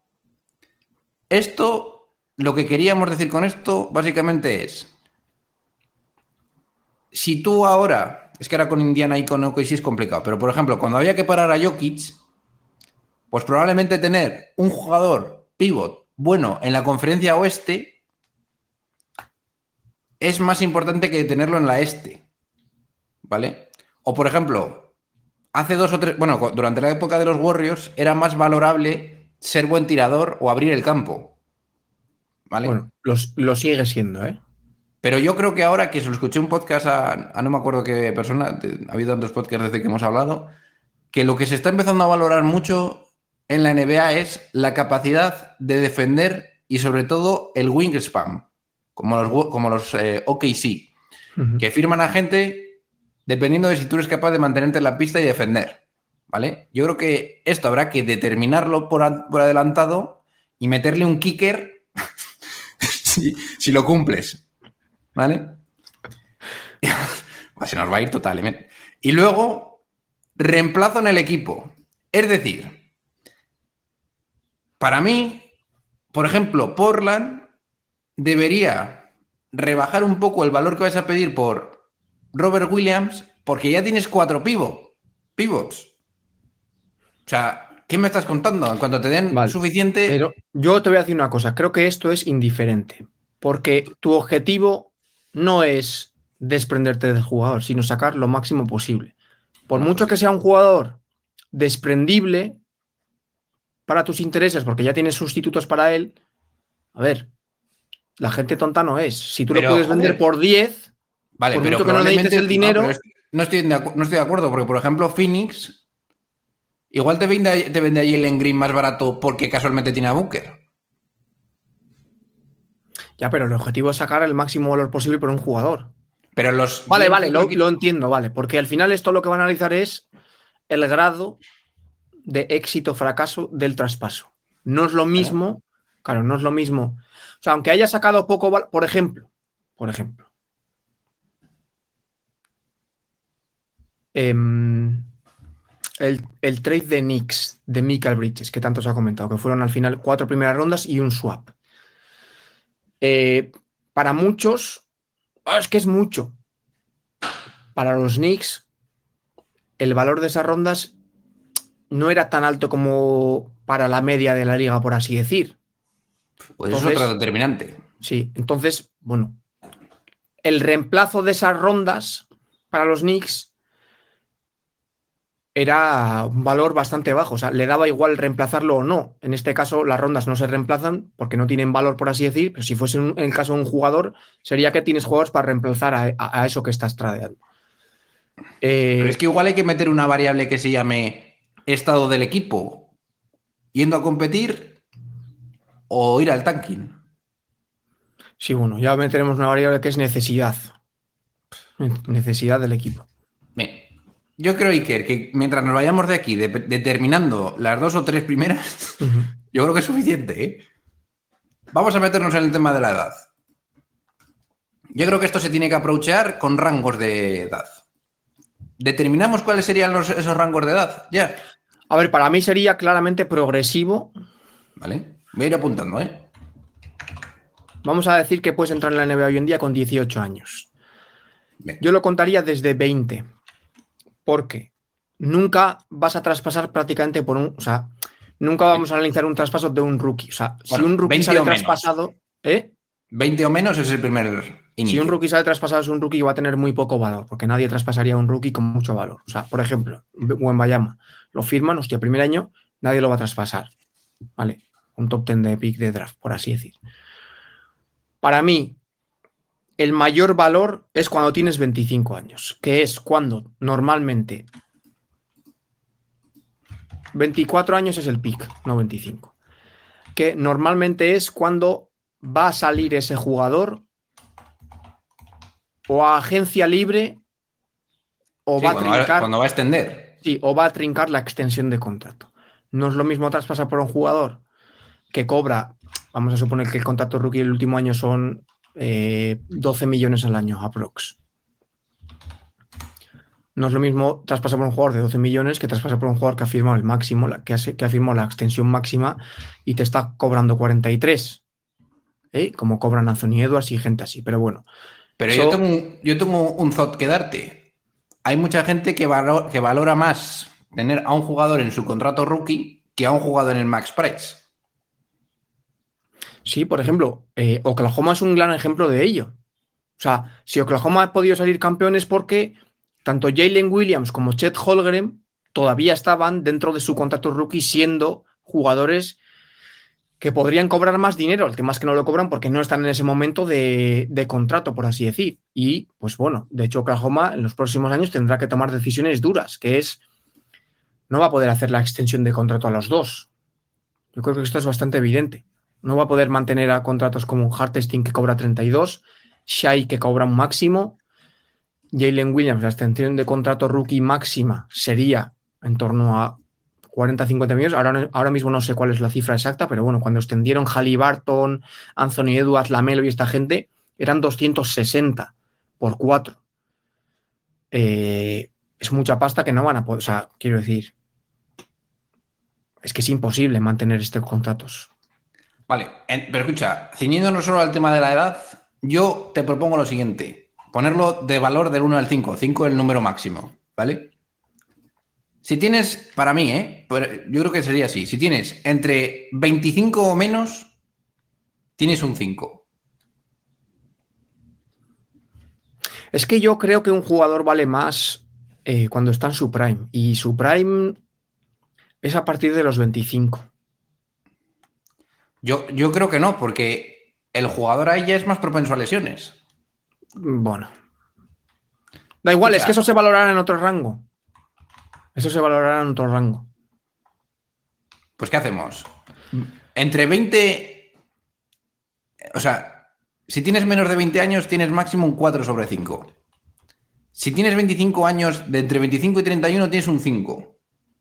Esto, lo que queríamos decir con esto, básicamente es, si tú ahora, es que ahora con Indiana y con OKC es complicado, pero por ejemplo, cuando había que parar a Jokic, pues probablemente tener un jugador pivot bueno en la conferencia oeste es más importante que tenerlo en la este, ¿vale? O por ejemplo, hace 2 o 3, bueno, durante la época de los Warriors era más valorable ser buen tirador o abrir el campo, ¿vale? Bueno, lo sigue siendo, ¿eh? Pero yo creo que ahora que se lo escuché un podcast a no me acuerdo qué persona, ha habido tantos podcasts desde que hemos hablado, que lo que se está empezando a valorar mucho en la NBA es la capacidad de defender y sobre todo el wingspan, como los OKC, que firman a gente dependiendo de si tú eres capaz de mantenerte en la pista y defender, ¿vale? Yo creo que esto habrá que determinarlo por adelantado y meterle un kicker si lo cumples, ¿vale? Pues se nos va a ir totalmente. Y luego, reemplazo en el equipo. Es decir, para mí, por ejemplo, Portland debería rebajar un poco el valor que vais a pedir por Robert Williams porque ya tienes 4 pivots. O sea, ¿qué me estás contando? En cuanto te den Vale, suficiente... Pero yo te voy a decir una cosa, creo que esto es indiferente, porque tu objetivo no es desprenderte del jugador, sino sacar lo máximo posible. Por No, mucho pues que sea un jugador desprendible para tus intereses, porque ya tienes sustitutos para él, a ver, la gente tonta no es. Si tú Pero, lo puedes vender joder, por 10, vale, por pero mucho que no necesites probablemente... el dinero... no estoy de acuerdo, porque, por ejemplo, Phoenix igual te vende a Jalen Green más barato porque casualmente tiene a Booker. Ya, pero el objetivo es sacar el máximo valor posible por un jugador. Pero los... Vale, GMs vale, de otro lo entiendo, vale, porque al final esto lo que va a analizar es el grado de éxito o fracaso del traspaso. No es lo mismo, claro, no es lo mismo. O sea, aunque haya sacado poco, por ejemplo, el trade de Knicks, de Mikal Bridges, que tanto se ha comentado, que fueron al final 4 primeras rondas y un swap. Para muchos, es que es mucho. Para los Knicks, el valor de esas rondas no era tan alto como para la media de la liga, por así decir. Pues eso es otro determinante. Sí, entonces, bueno, el reemplazo de esas rondas para los Knicks era un valor bastante bajo, o sea, le daba igual reemplazarlo o no. En este caso, las rondas no se reemplazan porque no tienen valor, por así decir, pero si fuese en el caso de un jugador, sería que tienes jugadores para reemplazar a eso que estás tradeando. Pero es que igual hay que meter una variable que se llame estado del equipo, yendo a competir o ir al tanking. Sí, bueno, ya meteremos una variable que es necesidad. Necesidad del equipo. Bien. Yo creo, Iker, que mientras nos vayamos de aquí determinando las 2 o 3 primeras, yo creo que es suficiente, ¿eh? Vamos a meternos en el tema de la edad. Yo creo que esto se tiene que aprovechar con rangos de edad. ¿Determinamos cuáles serían esos rangos de edad? Ya. A ver, para mí sería claramente progresivo. Vale. Voy a ir apuntando, ¿eh? Vamos a decir que puedes entrar en la NBA hoy en día con 18 años. Bien. Yo lo contaría desde 20. Porque nunca vas a traspasar prácticamente por un... O sea, nunca vamos a analizar un traspaso de un rookie. O sea, Bueno, si un rookie 20 sale o menos. traspasado... 20 o menos es el primer inicio. Si un rookie sale traspasado es un rookie que va a tener muy poco valor, porque nadie traspasaría a un rookie con mucho valor. O sea, por ejemplo, Wembanyama lo firman, hostia, primer año, nadie lo va a traspasar. ¿Vale? Un top 10 de pick de draft, por así decir. Para mí, el mayor valor es cuando tienes 25 años, que es cuando normalmente 24 años es el pick, no 25. Que normalmente es cuando va a salir ese jugador o a agencia libre o Sí, va a trincar. cuando va a extender. Sí, o va a trincar la extensión de contrato. No es lo mismo traspasar por un jugador que cobra, vamos a suponer que el contrato rookie el último año son 12 millones al año, aprox. No es lo mismo traspasar por un jugador de 12 millones que traspasar por un jugador que ha firmado el máximo, que ha firmado la extensión máxima y te está cobrando 43. Como cobran Anthony Edwards y gente así, pero bueno. Pero yo tengo un thought que darte. Hay mucha gente que valora más tener a un jugador en su contrato rookie que a un jugador en el max price. Sí, por ejemplo, Oklahoma es un gran ejemplo de ello. O sea, si Oklahoma ha podido salir campeón es porque tanto Jalen Williams como Chet Holmgren todavía estaban dentro de su contrato rookie siendo jugadores que podrían cobrar más dinero. El tema es que no lo cobran porque no están en ese momento de contrato, por así decir. Y, pues bueno, de hecho Oklahoma en los próximos años tendrá que tomar decisiones duras, que es, no va a poder hacer la extensión de contrato a los dos. Yo creo que esto es bastante evidente. No va a poder mantener a contratos como un Hartenstein que cobra 32, Shai que cobra un máximo, Jalen Williams, la extensión de contrato rookie máxima sería en torno a 40-50 millones. Ahora mismo no sé cuál es la cifra exacta, pero bueno, cuando extendieron Haliburton, Anthony Edwards, Lamelo y esta gente, eran 260 por 4. Es mucha pasta que no van a poder, o sea, quiero decir, es que es imposible mantener estos contratos. Vale, pero escucha, ciñéndonos solo al tema de la edad, yo te propongo lo siguiente, ponerlo de valor del 1 al 5, 5 el número máximo, ¿vale? Si tienes, para mí, yo creo que sería así. Si tienes entre 25 o menos, tienes un 5. Es que yo creo que un jugador vale más cuando está en su prime. Y su prime es a partir de los 25. Yo creo que no, porque el jugador ahí ya es más propenso a lesiones. Bueno. Da igual, es que eso se valorará en otro rango. Eso se valorará en otro rango. Pues ¿qué hacemos? Entre 20... O sea, si tienes menos de 20 años, tienes máximo un 4/5. Si tienes 25 años, de entre 25 y 31, tienes un 5.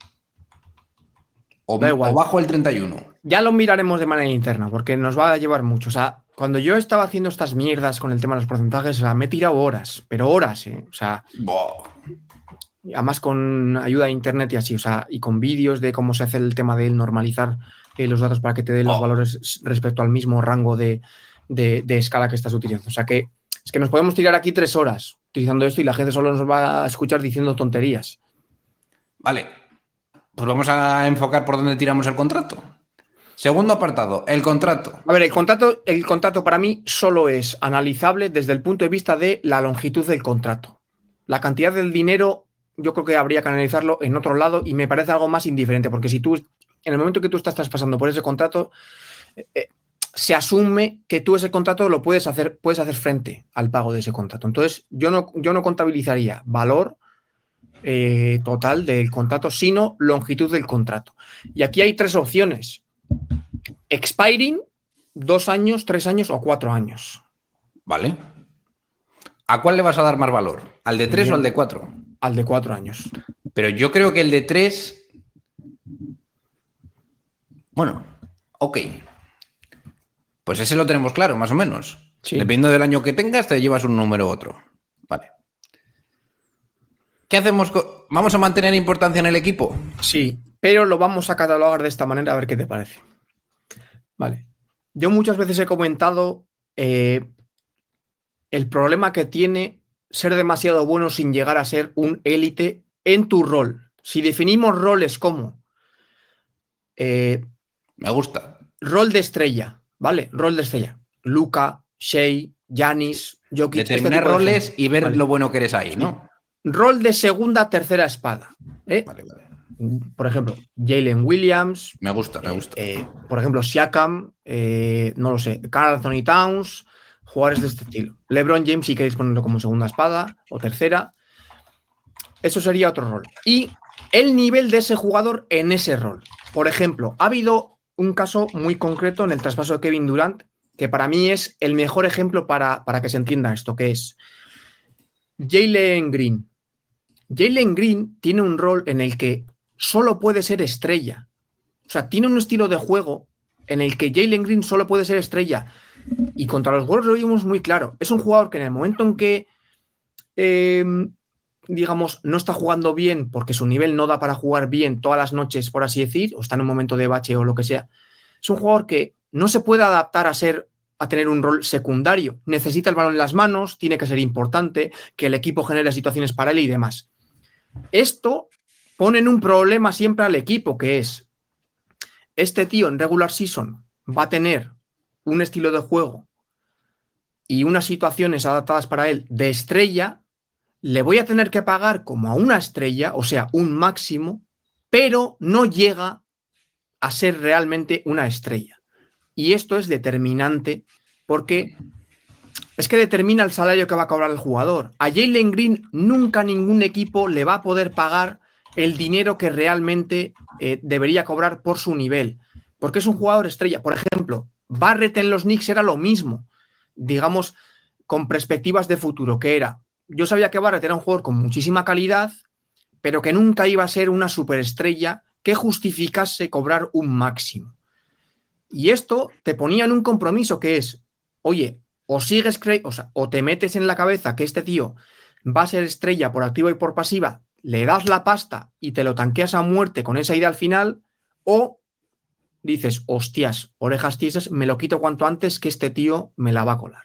Da igual. O bajo el 31. Ya lo miraremos de manera interna, porque nos va a llevar mucho. O sea, cuando yo estaba haciendo estas mierdas con el tema de los porcentajes, o sea, me he tirado horas, pero horas, ¿eh? O sea, además con ayuda de internet y así, o sea, y con vídeos de cómo se hace el tema de normalizar los datos para que te den los valores respecto al mismo rango de escala que estás utilizando. O sea, que es que nos podemos tirar aquí 3 horas utilizando esto y la gente solo nos va a escuchar diciendo tonterías. Vale, pues vamos a enfocar por dónde tiramos el contrato. Segundo apartado, el contrato. A ver, el contrato para mí solo es analizable desde el punto de vista de la longitud del contrato. La cantidad del dinero yo creo que habría que analizarlo en otro lado y me parece algo más indiferente, porque si tú, en el momento que tú estás traspasando por ese contrato, se asume que tú ese contrato lo puedes hacer frente al pago de ese contrato. Entonces, yo no contabilizaría valor total del contrato, sino longitud del contrato. Y aquí hay 3 opciones. Expiring, 2 años, 3 años o 4 años. Vale. ¿A cuál le vas a dar más valor? ¿Al de 3 o al de 4? Al de 4 años. Pero yo creo que el de 3... Bueno, ok. Pues ese lo tenemos claro, más o menos. Sí. Dependiendo del año que tengas, te llevas un número u otro. Vale. ¿Qué hacemos? ¿Vamos a mantener importancia en el equipo? Sí, pero lo vamos a catalogar de esta manera a ver qué te parece. Vale. Yo muchas veces he comentado el problema que tiene ser demasiado bueno sin llegar a ser un élite en tu rol. Si definimos roles como... me gusta. Rol de estrella, ¿vale? Rol de estrella. Luka, Shea, Giannis, Jokic... Determinar roles y ver lo bueno que eres ahí, ¿no? Rol de segunda, tercera espada. Vale. Por ejemplo, Jalen Williams. Me gusta. Por ejemplo, Siakam, no lo sé, Karl Anthony Towns, jugadores de este estilo. LeBron James, si queréis ponerlo como segunda espada o tercera. Eso sería otro rol. Y el nivel de ese jugador en ese rol. Por ejemplo, ha habido un caso muy concreto en el traspaso de Kevin Durant, que para mí es el mejor ejemplo para que se entienda esto, que es Jalen Green. Jalen Green tiene un rol en el que solo puede ser estrella. O sea, tiene un estilo de juego en el que Jalen Green solo puede ser estrella. Y contra los Warriors lo vimos muy claro. Es un jugador que en el momento en que, digamos, no está jugando bien porque su nivel no da para jugar bien todas las noches, por así decir, o está en un momento de bache o lo que sea, es un jugador que no se puede adaptar a tener un rol secundario. Necesita el balón en las manos, tiene que ser importante, que el equipo genere situaciones para él y demás. Esto pone en un problema siempre al equipo, que es este tío en regular season va a tener un estilo de juego y unas situaciones adaptadas para él de estrella, le voy a tener que pagar como a una estrella, o sea, un máximo, pero no llega a ser realmente una estrella. Y esto es determinante porque es que determina el salario que va a cobrar el jugador. A Jalen Green nunca ningún equipo le va a poder pagar el dinero que realmente debería cobrar por su nivel, porque es un jugador estrella. Por ejemplo, Barrett en los Knicks era lo mismo, digamos, con perspectivas de futuro, que era, yo sabía que Barrett era un jugador con muchísima calidad, pero que nunca iba a ser una superestrella que justificase cobrar un máximo. Y esto te ponía en un compromiso que es, oye, o te metes en la cabeza que este tío va a ser estrella por activa y por pasiva, le das la pasta y te lo tanqueas a muerte con esa idea al final, o dices, hostias, orejas tiesas, me lo quito cuanto antes que este tío me la va a colar.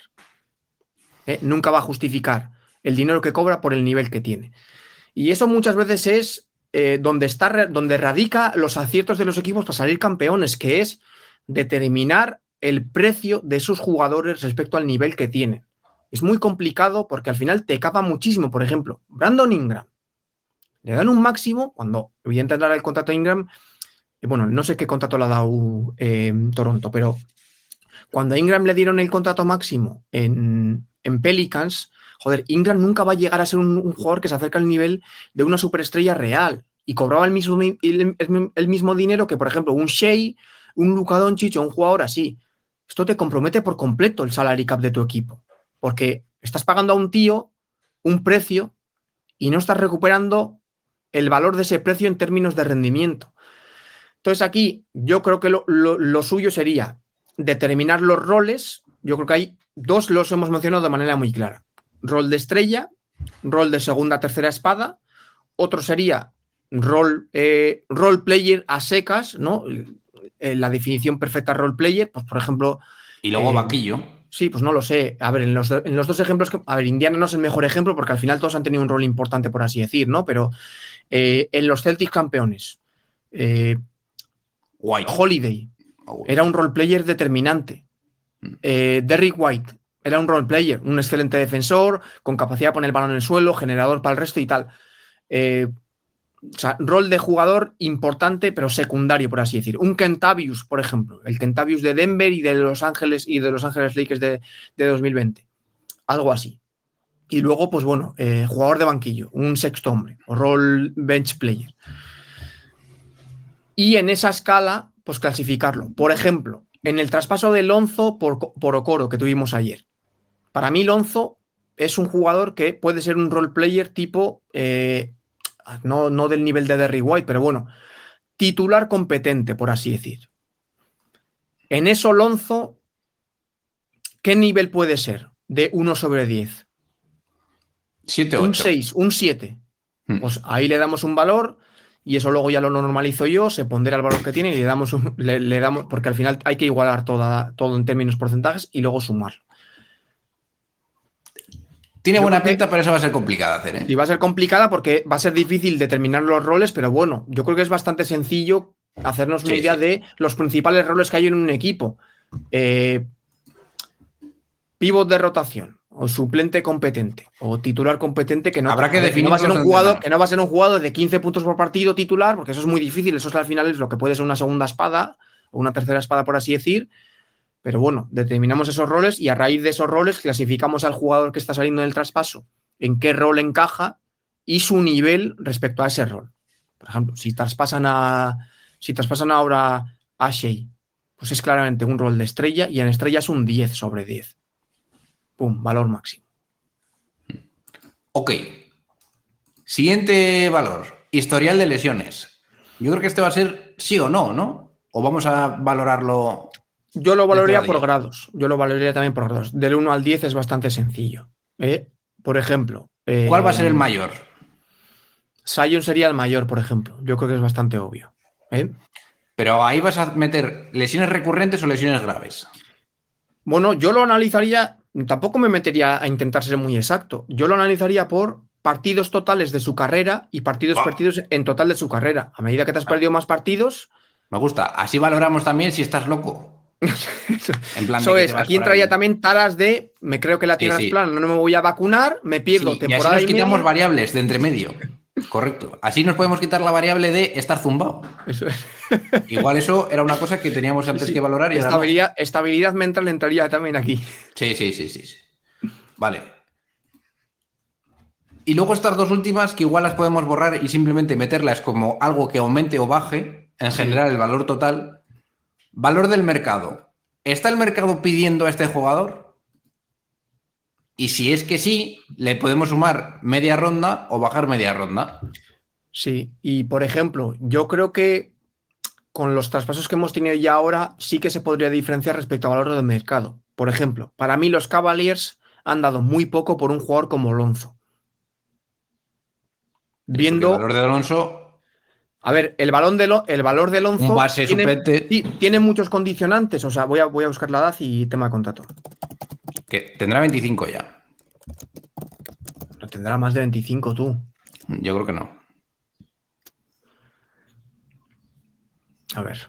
Nunca va a justificar el dinero que cobra por el nivel que tiene. Y eso muchas veces es donde radica los aciertos de los equipos para salir campeones, que es determinar el precio de sus jugadores respecto al nivel que tienen. Es muy complicado porque al final te capa muchísimo. Por ejemplo, Brandon Ingram. Le dan un máximo cuando, evidentemente, el contrato de Ingram, bueno, no sé qué contrato le ha dado Toronto, pero cuando a Ingram le dieron el contrato máximo en Pelicans, joder, Ingram nunca va a llegar a ser un jugador que se acerca al nivel de una superestrella real y cobraba el mismo dinero que, por ejemplo, un Shea, un Luka Doncic o un jugador así. Esto te compromete por completo el salary cap de tu equipo, porque estás pagando a un tío un precio y no estás recuperando el valor de ese precio en términos de rendimiento. Entonces aquí yo creo que lo suyo sería determinar los roles. Yo creo que hay dos, los hemos mencionado de manera muy clara. Rol de estrella, rol de segunda, tercera espada. Otro sería rol player a secas, ¿no? La definición perfecta role player, pues por ejemplo... Y luego banquillo. Sí, pues no lo sé. A ver, en los dos ejemplos... A ver, Indiana no es el mejor ejemplo porque al final todos han tenido un rol importante, por así decir, ¿no? Pero en los Celtics campeones, Holiday era un role player determinante. Derrick White era un role player, un excelente defensor, con capacidad de poner el balón en el suelo, generador para el resto y tal. O sea, rol de jugador importante, pero secundario, por así decir. Un Kentavious, por ejemplo. El Kentavious de Denver y de Los Ángeles Lakers de 2020. Algo así. Y luego, pues bueno, jugador de banquillo, un sexto hombre, o rol bench player. Y en esa escala, pues clasificarlo. Por ejemplo, en el traspaso de Lonzo por Okoro que tuvimos ayer. Para mí, Lonzo es un jugador que puede ser un role player tipo... no del nivel de Derrick White, pero bueno, titular competente, por así decir. En eso, Lonzo, ¿qué nivel puede ser de 1/10? 7, 8. Un 6, un 7. Pues ahí le damos un valor y eso luego ya lo normalizo yo, se pondera el valor que tiene y le damos, porque al final hay que igualar todo en términos porcentajes y luego sumarlo. Tiene buena pinta, pero eso va a ser complicado hacer, ¿eh? Y va a ser complicada porque va a ser difícil determinar los roles, pero bueno, yo creo que es bastante sencillo hacernos una idea de los principales roles que hay en un equipo. Pívot de rotación, o suplente competente, o titular competente, que no, habrá que definir no va a ser un jugador, que no va a ser un jugador de 15 puntos por partido titular, porque eso es muy difícil, eso al final es lo que puede ser una segunda espada, o una tercera espada, por así decir. Pero bueno, determinamos esos roles y a raíz de esos roles clasificamos al jugador que está saliendo en el traspaso, en qué rol encaja y su nivel respecto a ese rol. Por ejemplo, si traspasan ahora a Shea, pues es claramente un rol de estrella y en estrella es un 10/10. Pum, valor máximo. Ok. Siguiente valor. Historial de lesiones. Yo creo que este va a ser sí o no, ¿no? O vamos a valorarlo... Yo lo valoraría por grados. Yo lo valoraría también por grados. Del 1 al 10 es bastante sencillo. Por ejemplo... ¿Cuál va a ser el mayor? Sion sería el mayor, por ejemplo. Yo creo que es bastante obvio. Pero ahí vas a meter lesiones recurrentes o lesiones graves. Bueno, yo lo analizaría... Tampoco me metería a intentar ser muy exacto. Yo lo analizaría por partidos totales de su carrera y partidos perdidos en total de su carrera. A medida que te has perdido más partidos... Me gusta. Así valoramos también si estás loco. En plan eso es, aquí entraría también taras de me creo que la tierra es plana, no me voy a vacunar, me pierdo temporada y así nos quitamos variables de entre medio. Correcto. Así nos podemos quitar la variable de estar zumbado. Eso es. Igual eso era una cosa que teníamos antes que valorar. Y estabilidad mental entraría también aquí. Sí. Vale. Y luego estas dos últimas que igual las podemos borrar y simplemente meterlas como algo que aumente o baje, en general el valor total. Valor del mercado. ¿Está el mercado pidiendo a este jugador? Y si es que sí, le podemos sumar media ronda o bajar media ronda. Sí, y por ejemplo, yo creo que con los traspasos que hemos tenido ya ahora sí que se podría diferenciar respecto al valor del mercado. Por ejemplo, para mí los Cavaliers han dado muy poco por un jugador como Lonzo. Viendo... El valor de Alonso... A ver, el valor de Lonzo un base suplente. Tiene muchos condicionantes. O sea, voy a buscar la edad y tema de contrato. Que tendrá 25 ya. No tendrá más de 25 tú. Yo creo que no. A ver.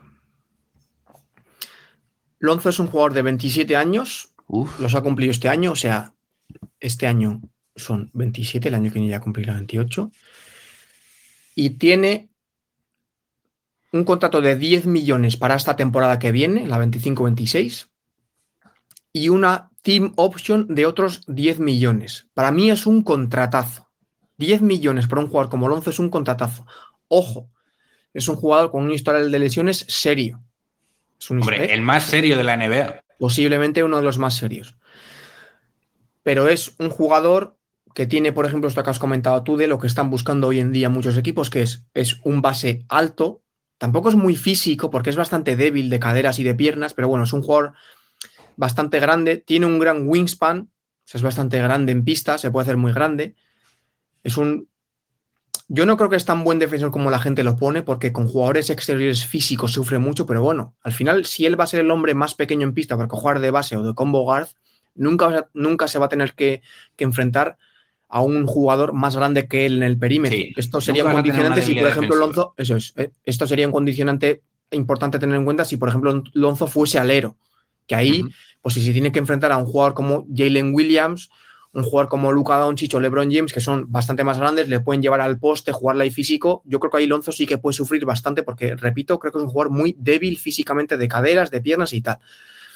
Lonzo es un jugador de 27 años. Los ha cumplido este año. O sea, este año son 27, el año que viene ya cumplirá 28. Y tiene un contrato de 10 millones para esta temporada que viene, la 25-26, y una team option de otros 10 millones. Para mí es un contratazo. 10 millones para un jugador como Lonzo es un contratazo. Ojo, es un jugador con un historial de lesiones serio. Es un Hombre, el más serio de la NBA. Posiblemente uno de los más serios. Pero es un jugador que tiene, por ejemplo, esto que has comentado tú, de lo que están buscando hoy en día muchos equipos, que es un base alto. Tampoco es muy físico porque es bastante débil de caderas y de piernas, pero bueno, es un jugador bastante grande, tiene un gran wingspan, o sea, es bastante grande en pista, se puede hacer muy grande. Yo no creo que es tan buen defensor como la gente lo pone, porque con jugadores exteriores físicos sufre mucho, pero bueno, al final, si él va a ser el hombre más pequeño en pista para jugar de base o de combo guard, nunca se va a tener que enfrentar a un jugador más grande que él en el perímetro. Sí, esto sería un condicionante si, por ejemplo, defensiva. Lonzo, esto sería un condicionante importante tener en cuenta si, por ejemplo, Lonzo fuese alero, que ahí, pues si se tiene que enfrentar a un jugador como Jalen Williams, un jugador como Luka Doncic o LeBron James, que son bastante más grandes, le pueden llevar al poste, jugarla ahí físico. Yo creo que ahí Lonzo sí que puede sufrir bastante porque, repito, creo que es un jugador muy débil físicamente de caderas, de piernas y tal.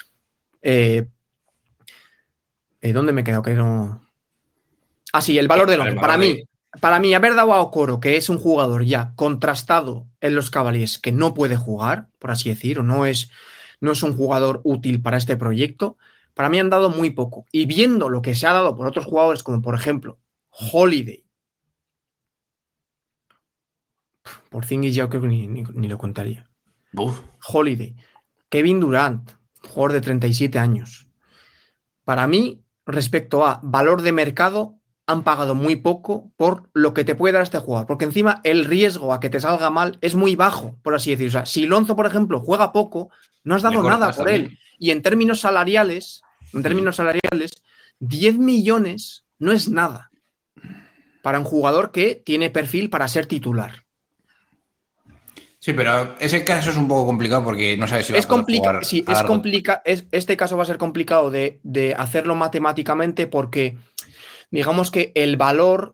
¿Dónde me quedo? Que no... Ah, sí, el valor de Lonzo. Para mí, haber dado a Okoro, que es un jugador ya contrastado en los Cavaliers, que no puede jugar, por así decir, o no es un jugador útil para este proyecto, para mí han dado muy poco. Y viendo lo que se ha dado por otros jugadores, como por ejemplo Holiday, por Porzingis ya creo que ni lo contaría. Holiday, Kevin Durant, jugador de 37 años. Para mí, respecto a valor de mercado, han pagado muy poco por lo que te puede dar este jugador, porque encima el riesgo a que te salga mal es muy bajo, por así decirlo. O sea, si Lonzo, por ejemplo, juega poco, no has dado nada por él. Y en términos salariales, 10 millones no es nada para un jugador que tiene perfil para ser titular. Sí, pero ese caso es un poco complicado porque no sabes si va a poder jugar. Sí, este caso va a ser complicado de hacerlo matemáticamente porque digamos que el valor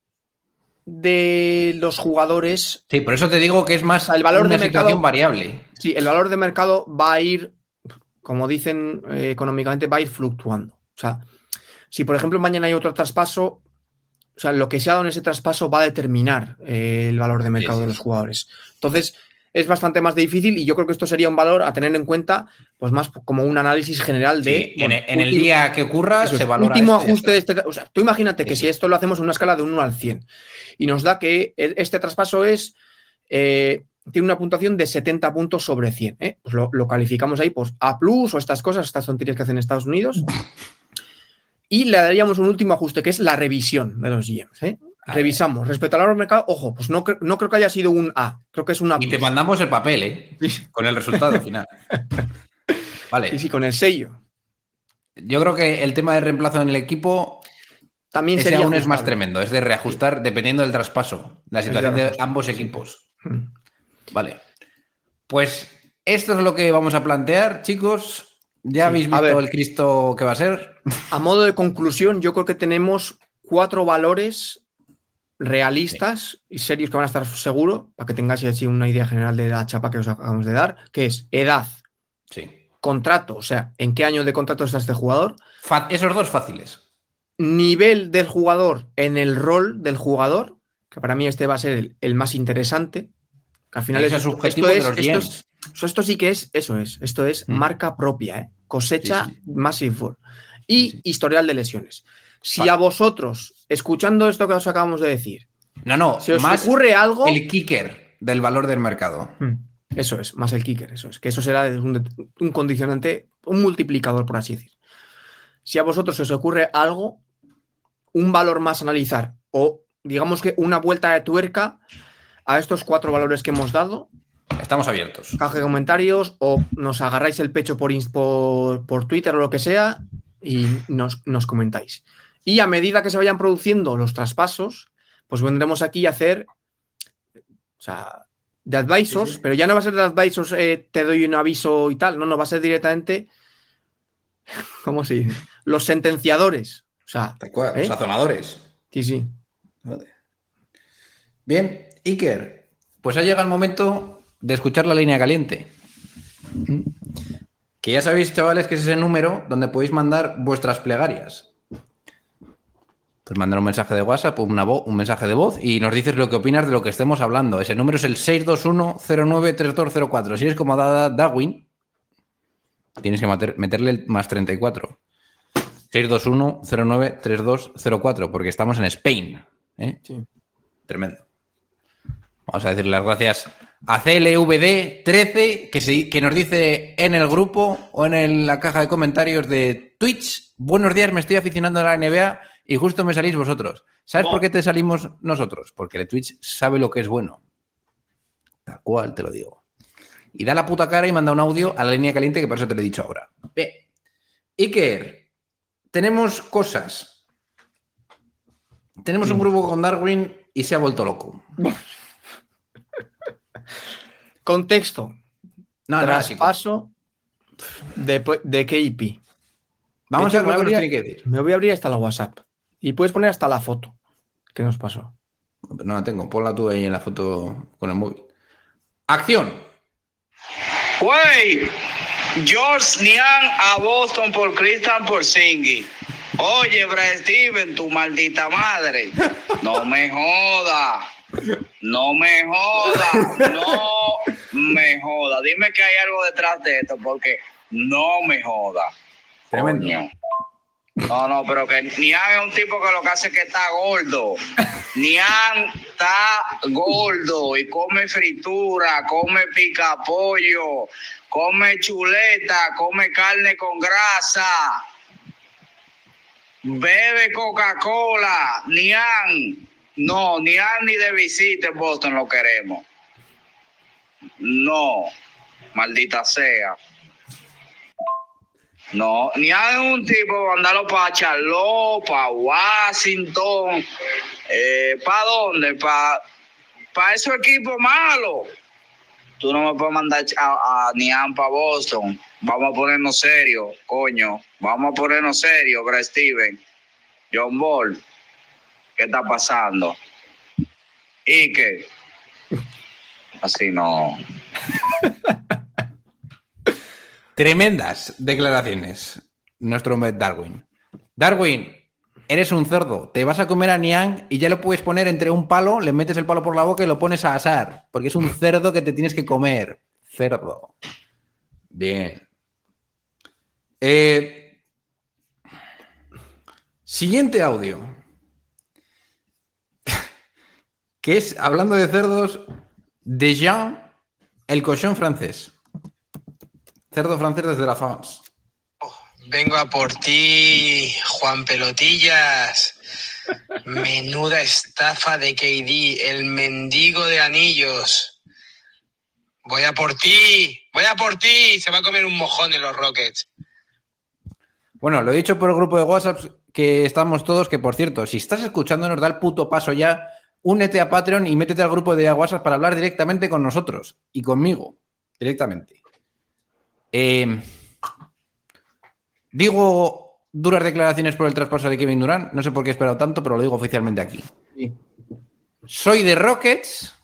de los jugadores... Sí, por eso te digo que es más el valor una de situación mercado, variable. Sí, el valor de mercado va a ir, como dicen económicamente, va a ir fluctuando. O sea, si por ejemplo mañana hay otro traspaso, o sea, lo que se ha dado en ese traspaso va a determinar el valor de mercado de los jugadores. Entonces, es bastante más difícil y yo creo que esto sería un valor a tener en cuenta, pues más como un análisis general de... Sí, en el día que ocurra se valora. Último ajuste de este... O sea, tú imagínate que si esto lo hacemos en una escala de 1 al 100 y nos da que este traspaso tiene una puntuación de 70 puntos sobre 100. Pues lo calificamos ahí, pues A+ o estas cosas, estas tonterías que hacen en Estados Unidos. Y le daríamos un último ajuste, que es la revisión de los GMs. Revisamos. Respecto al valor del mercado, ojo, pues no creo que haya sido un A, creo que es una A+. Y te mandamos el papel, con el resultado final. Vale. Sí, con el sello. Yo creo que el tema de reemplazo en el equipo también sería aún es más tremendo, es de reajustar dependiendo del traspaso, la situación de ambos equipos. Vale. Pues esto es lo que vamos a plantear, chicos. ¿Ya habéis visto el Cristo que va a ser? A modo de conclusión, yo creo que tenemos 4 valores realistas y serios que van a estar seguro, para que tengáis así una idea general de la chapa que os acabamos de dar, que es edad, contrato, o sea, en qué año de contrato está este jugador. Esos dos fáciles. Nivel del jugador en el rol del jugador, que para mí este va a ser el más interesante. Que al final es subjetivo de los GMs. Esto sí que es, eso es. Esto es marca propia, cosecha Massive Ball. Y historial de lesiones. Si a vosotros, escuchando esto que os acabamos de decir, si os más ocurre algo... El kicker del valor del mercado. Eso es, más el kicker, eso es. Que eso será un condicionante, un multiplicador, por así decir. Si a vosotros os ocurre algo, un valor más a analizar, o digamos que una vuelta de tuerca a estos 4 valores que hemos dado... Estamos abiertos. Caja de comentarios o nos agarráis el pecho por Twitter o lo que sea y nos comentáis. Y a medida que se vayan produciendo los traspasos, pues vendremos aquí a hacer, o sea, de advisors, Sí, sí. pero ya no va a ser de advisors, te doy un aviso y tal, no va a ser directamente, ¿cómo se dice? Los sentenciadores. O sea, Tal cual, los sazonadores. Sí, sí. Vale. Bien, Iker, pues ha llegado el momento de escuchar la línea caliente. Que ya sabéis, chavales, que es ese número donde podéis mandar vuestras plegarias. Pues mandar un mensaje de WhatsApp, un mensaje de voz y nos dices lo que opinas de lo que estemos hablando. Ese número es el 621-093204. Si eres como Darwin, tienes que meterle el más 34. 621-093204, porque estamos en Spain. ¿Eh? Sí. Tremendo. Vamos a decirle las gracias a CLVD13, que nos dice en el grupo o en la caja de comentarios de Twitch: buenos días, me estoy aficionando a la NBA y justo me salís vosotros. ¿Sabes por qué te salimos nosotros? Porque el Twitch sabe lo que es bueno. Tal cual te lo digo. Y da la puta cara y manda un audio a la línea caliente, que por eso te lo he dicho ahora. Bien. Iker, tenemos cosas. Tenemos un grupo con Darwin y se ha vuelto loco. Contexto. No, Traspaso de KP. Vamos De a hecho, ver lo que nos tiene que decir. Me voy a abrir hasta la WhatsApp. Y puedes poner hasta la foto que nos pasó. No la tengo. Ponla tú ahí en la foto con el móvil. ¡Acción! Güey, George Niang a Boston por Kristaps Porzingis. Oye, Brad Steven, tu maldita madre. No me joda. No me joda. No me joda. Dime que hay algo detrás de esto, porque no me joda. Tremendo. Coño. No, pero que Niang es un tipo que lo que hace es que está gordo. Niang está gordo y come fritura, come pica pollo, come chuleta, come carne con grasa, bebe Coca-Cola. Niang, no, Niang ni de visita en Boston lo queremos. No, maldita sea. No, ni hay un tipo mandarlo para Charlotte, para Washington, ¿para dónde? Para esos equipos malos. Tú no me puedes mandar a Niang para Boston. Vamos a ponernos serios, coño. Vamos a ponernos serios, Brad Steven. John Ball, ¿qué está pasando? ¿Y qué? Así no. Tremendas declaraciones. Nuestro hombre Darwin. Darwin, eres un cerdo. Te vas a comer a Niang y ya lo puedes poner entre un palo, le metes el palo por la boca y lo pones a asar. Porque es un cerdo que te tienes que comer. Cerdo. Bien. Siguiente audio. Que es, hablando de cerdos, de Jean, el cochón francés. Cerdo francés desde la France. Vengo a por ti, Juan Pelotillas. Menuda estafa de KD, el mendigo de anillos. Voy a por ti. Se va a comer un mojón en los Rockets. Bueno, lo he dicho por el grupo de WhatsApp que estamos todos, que por cierto, si estás escuchándonos, da el puto paso ya, únete a Patreon y métete al grupo de WhatsApp para hablar directamente con nosotros y conmigo, directamente. Digo duras declaraciones por el traspaso de Kevin Durant. No sé por qué he esperado tanto, pero lo digo oficialmente aquí. Sí. Soy de Rockets.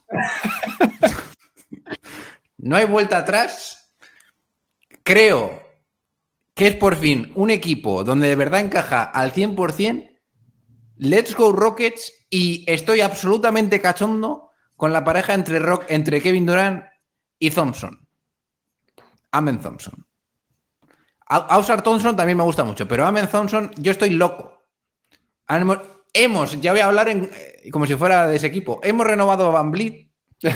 No hay vuelta atrás. Creo que es por fin un equipo donde de verdad encaja al 100%. Let's go Rockets. Y estoy absolutamente cachondo con la pareja entre Kevin Durant y Thompson. Amen Thompson. Ausar Thompson también me gusta mucho, pero Amen Thompson, yo estoy loco. Ya voy a hablar como si fuera de ese equipo. Hemos renovado a Van Vliet,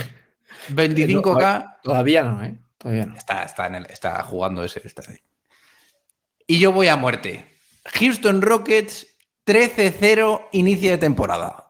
25K. Todavía no, ¿eh? Todavía no. Está jugando ese. Está ahí. Y yo voy a muerte. Houston Rockets, 13-0, inicio de temporada.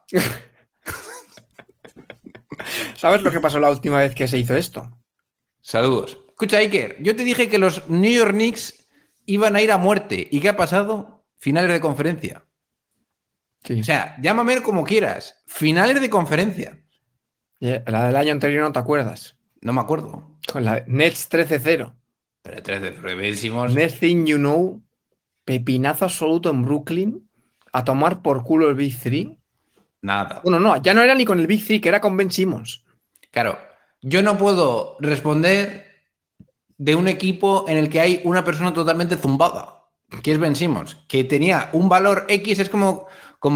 ¿Sabes lo que pasó la última vez que se hizo esto? Saludos. Escucha, Iker, yo te dije que los New York Knicks iban a ir a muerte. ¿Y qué ha pasado? Finales de conferencia. Sí. O sea, llámame como quieras. Finales de conferencia. La del año anterior no te acuerdas. No me acuerdo. Con la Nets 13-0. Pero 13 brevísimos. Next thing you know, pepinazo absoluto en Brooklyn, a tomar por culo el Big 3. Nada. Bueno, no, ya no era ni con el Big 3, que era con Ben Simmons. Claro, yo no puedo responder de un equipo en el que hay una persona totalmente zumbada, que es Ben Simmons, que tenía un valor X, es como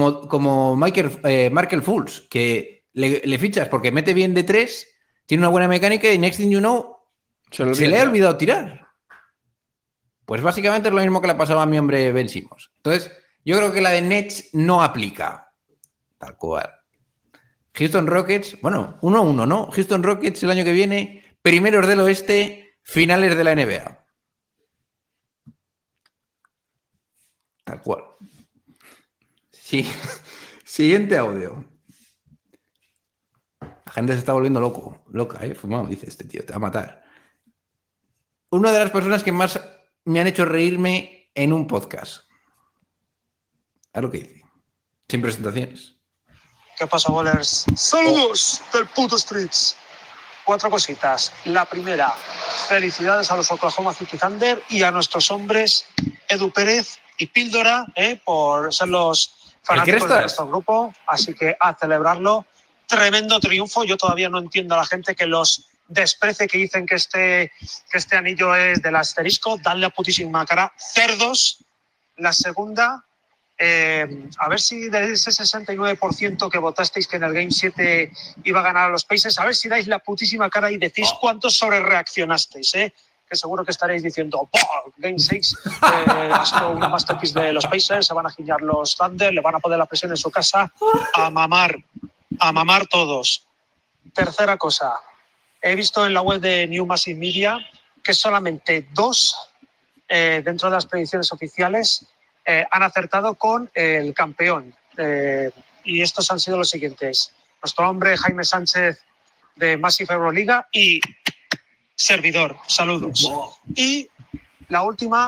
Markel Fultz, que le fichas porque mete bien de 3, tiene una buena mecánica y next thing you know, se le ha olvidado tirar. Pues básicamente es lo mismo que le pasaba a mi hombre Ben Simmons. Entonces, yo creo que la de Nets no aplica. Tal cual. Houston Rockets, bueno, 1-1, ¿no? Houston Rockets el año que viene, primeros del oeste, finales de la NBA. Tal cual. Sí. Siguiente audio. La gente se está volviendo loca, fumado, dice este tío, te va a matar. Una de las personas que más me han hecho reírme en un podcast. A lo que dice. Sin presentaciones. ¿Qué pasa, bolers? Saludos del puto Streets. 4 cositas. La primera, felicidades a los Oklahoma City Thunder y a nuestros hombres Edu Pérez y Píldora por ser los fanáticos de nuestro grupo. Así que a celebrarlo. Tremendo triunfo. Yo todavía no entiendo a la gente que los desprecie, que dicen que este anillo es del asterisco. Dadle a putísima cara. Cerdos. La segunda, a ver si de ese 69% que votasteis que en el Game 7 iba a ganar a los Pacers, a ver si dais la putísima cara y decís cuántos sobrereaccionasteis, que seguro que estaréis diciendo, Game 6 ha sido una masterpiece de los Pacers, se van a giñar los Thunder, le van a poner la presión en su casa, a mamar todos. Tercera cosa, he visto en la web de New Massive Media que solamente 2 dentro de las predicciones oficiales han acertado con el campeón. Y estos han sido los siguientes. Nuestro hombre Jaime Sánchez de Massive Euroliga y servidor. Saludos. Y la última,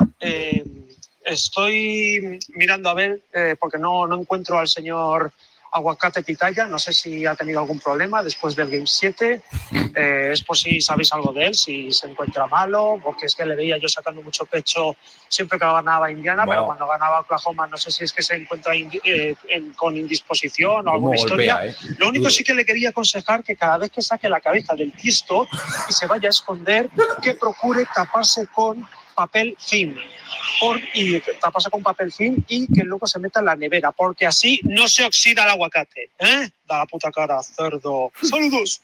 estoy mirando a ver, porque no encuentro al señor Aguacate Pitaya, no sé si ha tenido algún problema después del Game 7, es por si sabéis algo de él, si se encuentra malo, porque es que le veía yo sacando mucho pecho siempre que ganaba Indiana, pero cuando ganaba Oklahoma no sé si es que se encuentra con indisposición o alguna historia. Lo único sí que le quería aconsejar que cada vez que saque la cabeza del tiesto y se vaya a esconder, que procure taparse con papel film y taparse con papel film y que luego se meta en la nevera, porque así no se oxida el aguacate. Da la puta cara, cerdo. ¡Saludos!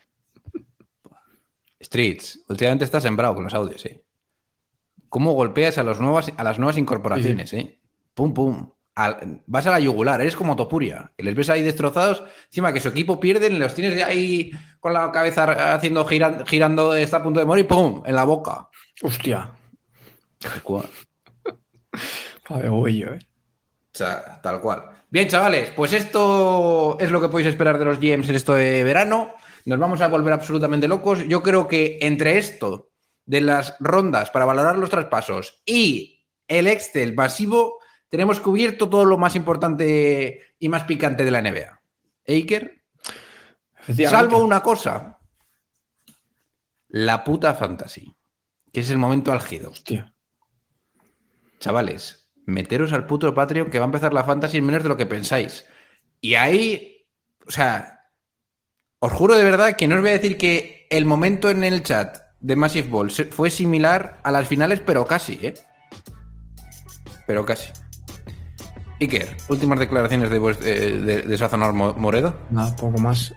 Streets, últimamente estás sembrado con los audios, ¿Cómo golpeas a las nuevas incorporaciones, Pum, pum. Vas a la yugular, eres como Topuria, que les ves ahí destrozados, encima que su equipo pierden, los tienes ahí con la cabeza haciendo girando, está a punto de morir, ¡pum! En la boca. Hostia. Tal cual. O sea, tal cual. Bien, chavales, pues esto es lo que podéis esperar de los GMs en esto de verano. Nos vamos a volver absolutamente locos. Yo creo que entre esto de las rondas para valorar los traspasos y el Excel masivo, tenemos cubierto todo lo más importante y más picante de la NBA. Iker, salvo una cosa. La puta fantasy, que es el momento álgido. Hostia. Chavales, meteros al puto Patreon que va a empezar la fantasy en menos de lo que pensáis. Y ahí, o sea, os juro de verdad que no os voy a decir que el momento en el chat de Massive Ball fue similar a las finales, pero casi, Pero casi. Iker, últimas declaraciones de Sazonador Moredo. Nada, poco más.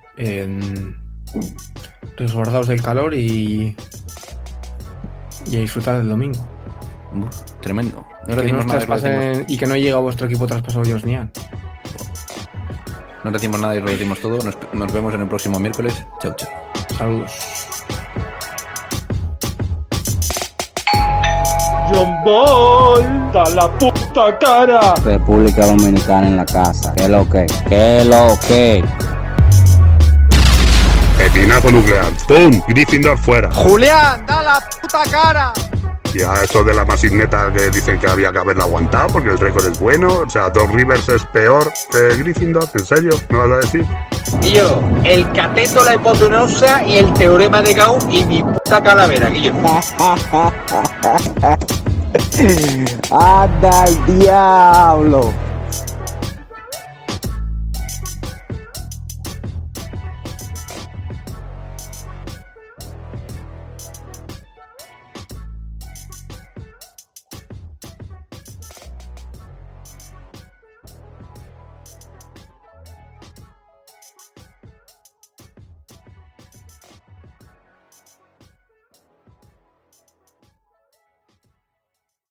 Resguardaos del calor y a disfrutar del domingo. Tremendo. No decimos nada y que no llega vuestro equipo traspasado Dios Nian. No decimos nada y lo decimos todo. Nos vemos en el próximo miércoles. Chau, chau. Saludos. John Ball, da la puta cara. República Dominicana en la casa. ¿Qué lo que? ¿Qué lo que? Pepinazo nuclear. ¡Pum! Gryffindor fuera. Julián, da la puta cara. Y a eso de la Masigneta que dicen que había que haberla aguantado porque el récord es bueno. O sea, Doc Rivers es peor que Gryffindor, ¿en serio? ¿Me vas a decir? Guillo, el cateto, la hipotenusa y el teorema de Gauss y mi puta calavera, Guillo. ¡Anda al diablo!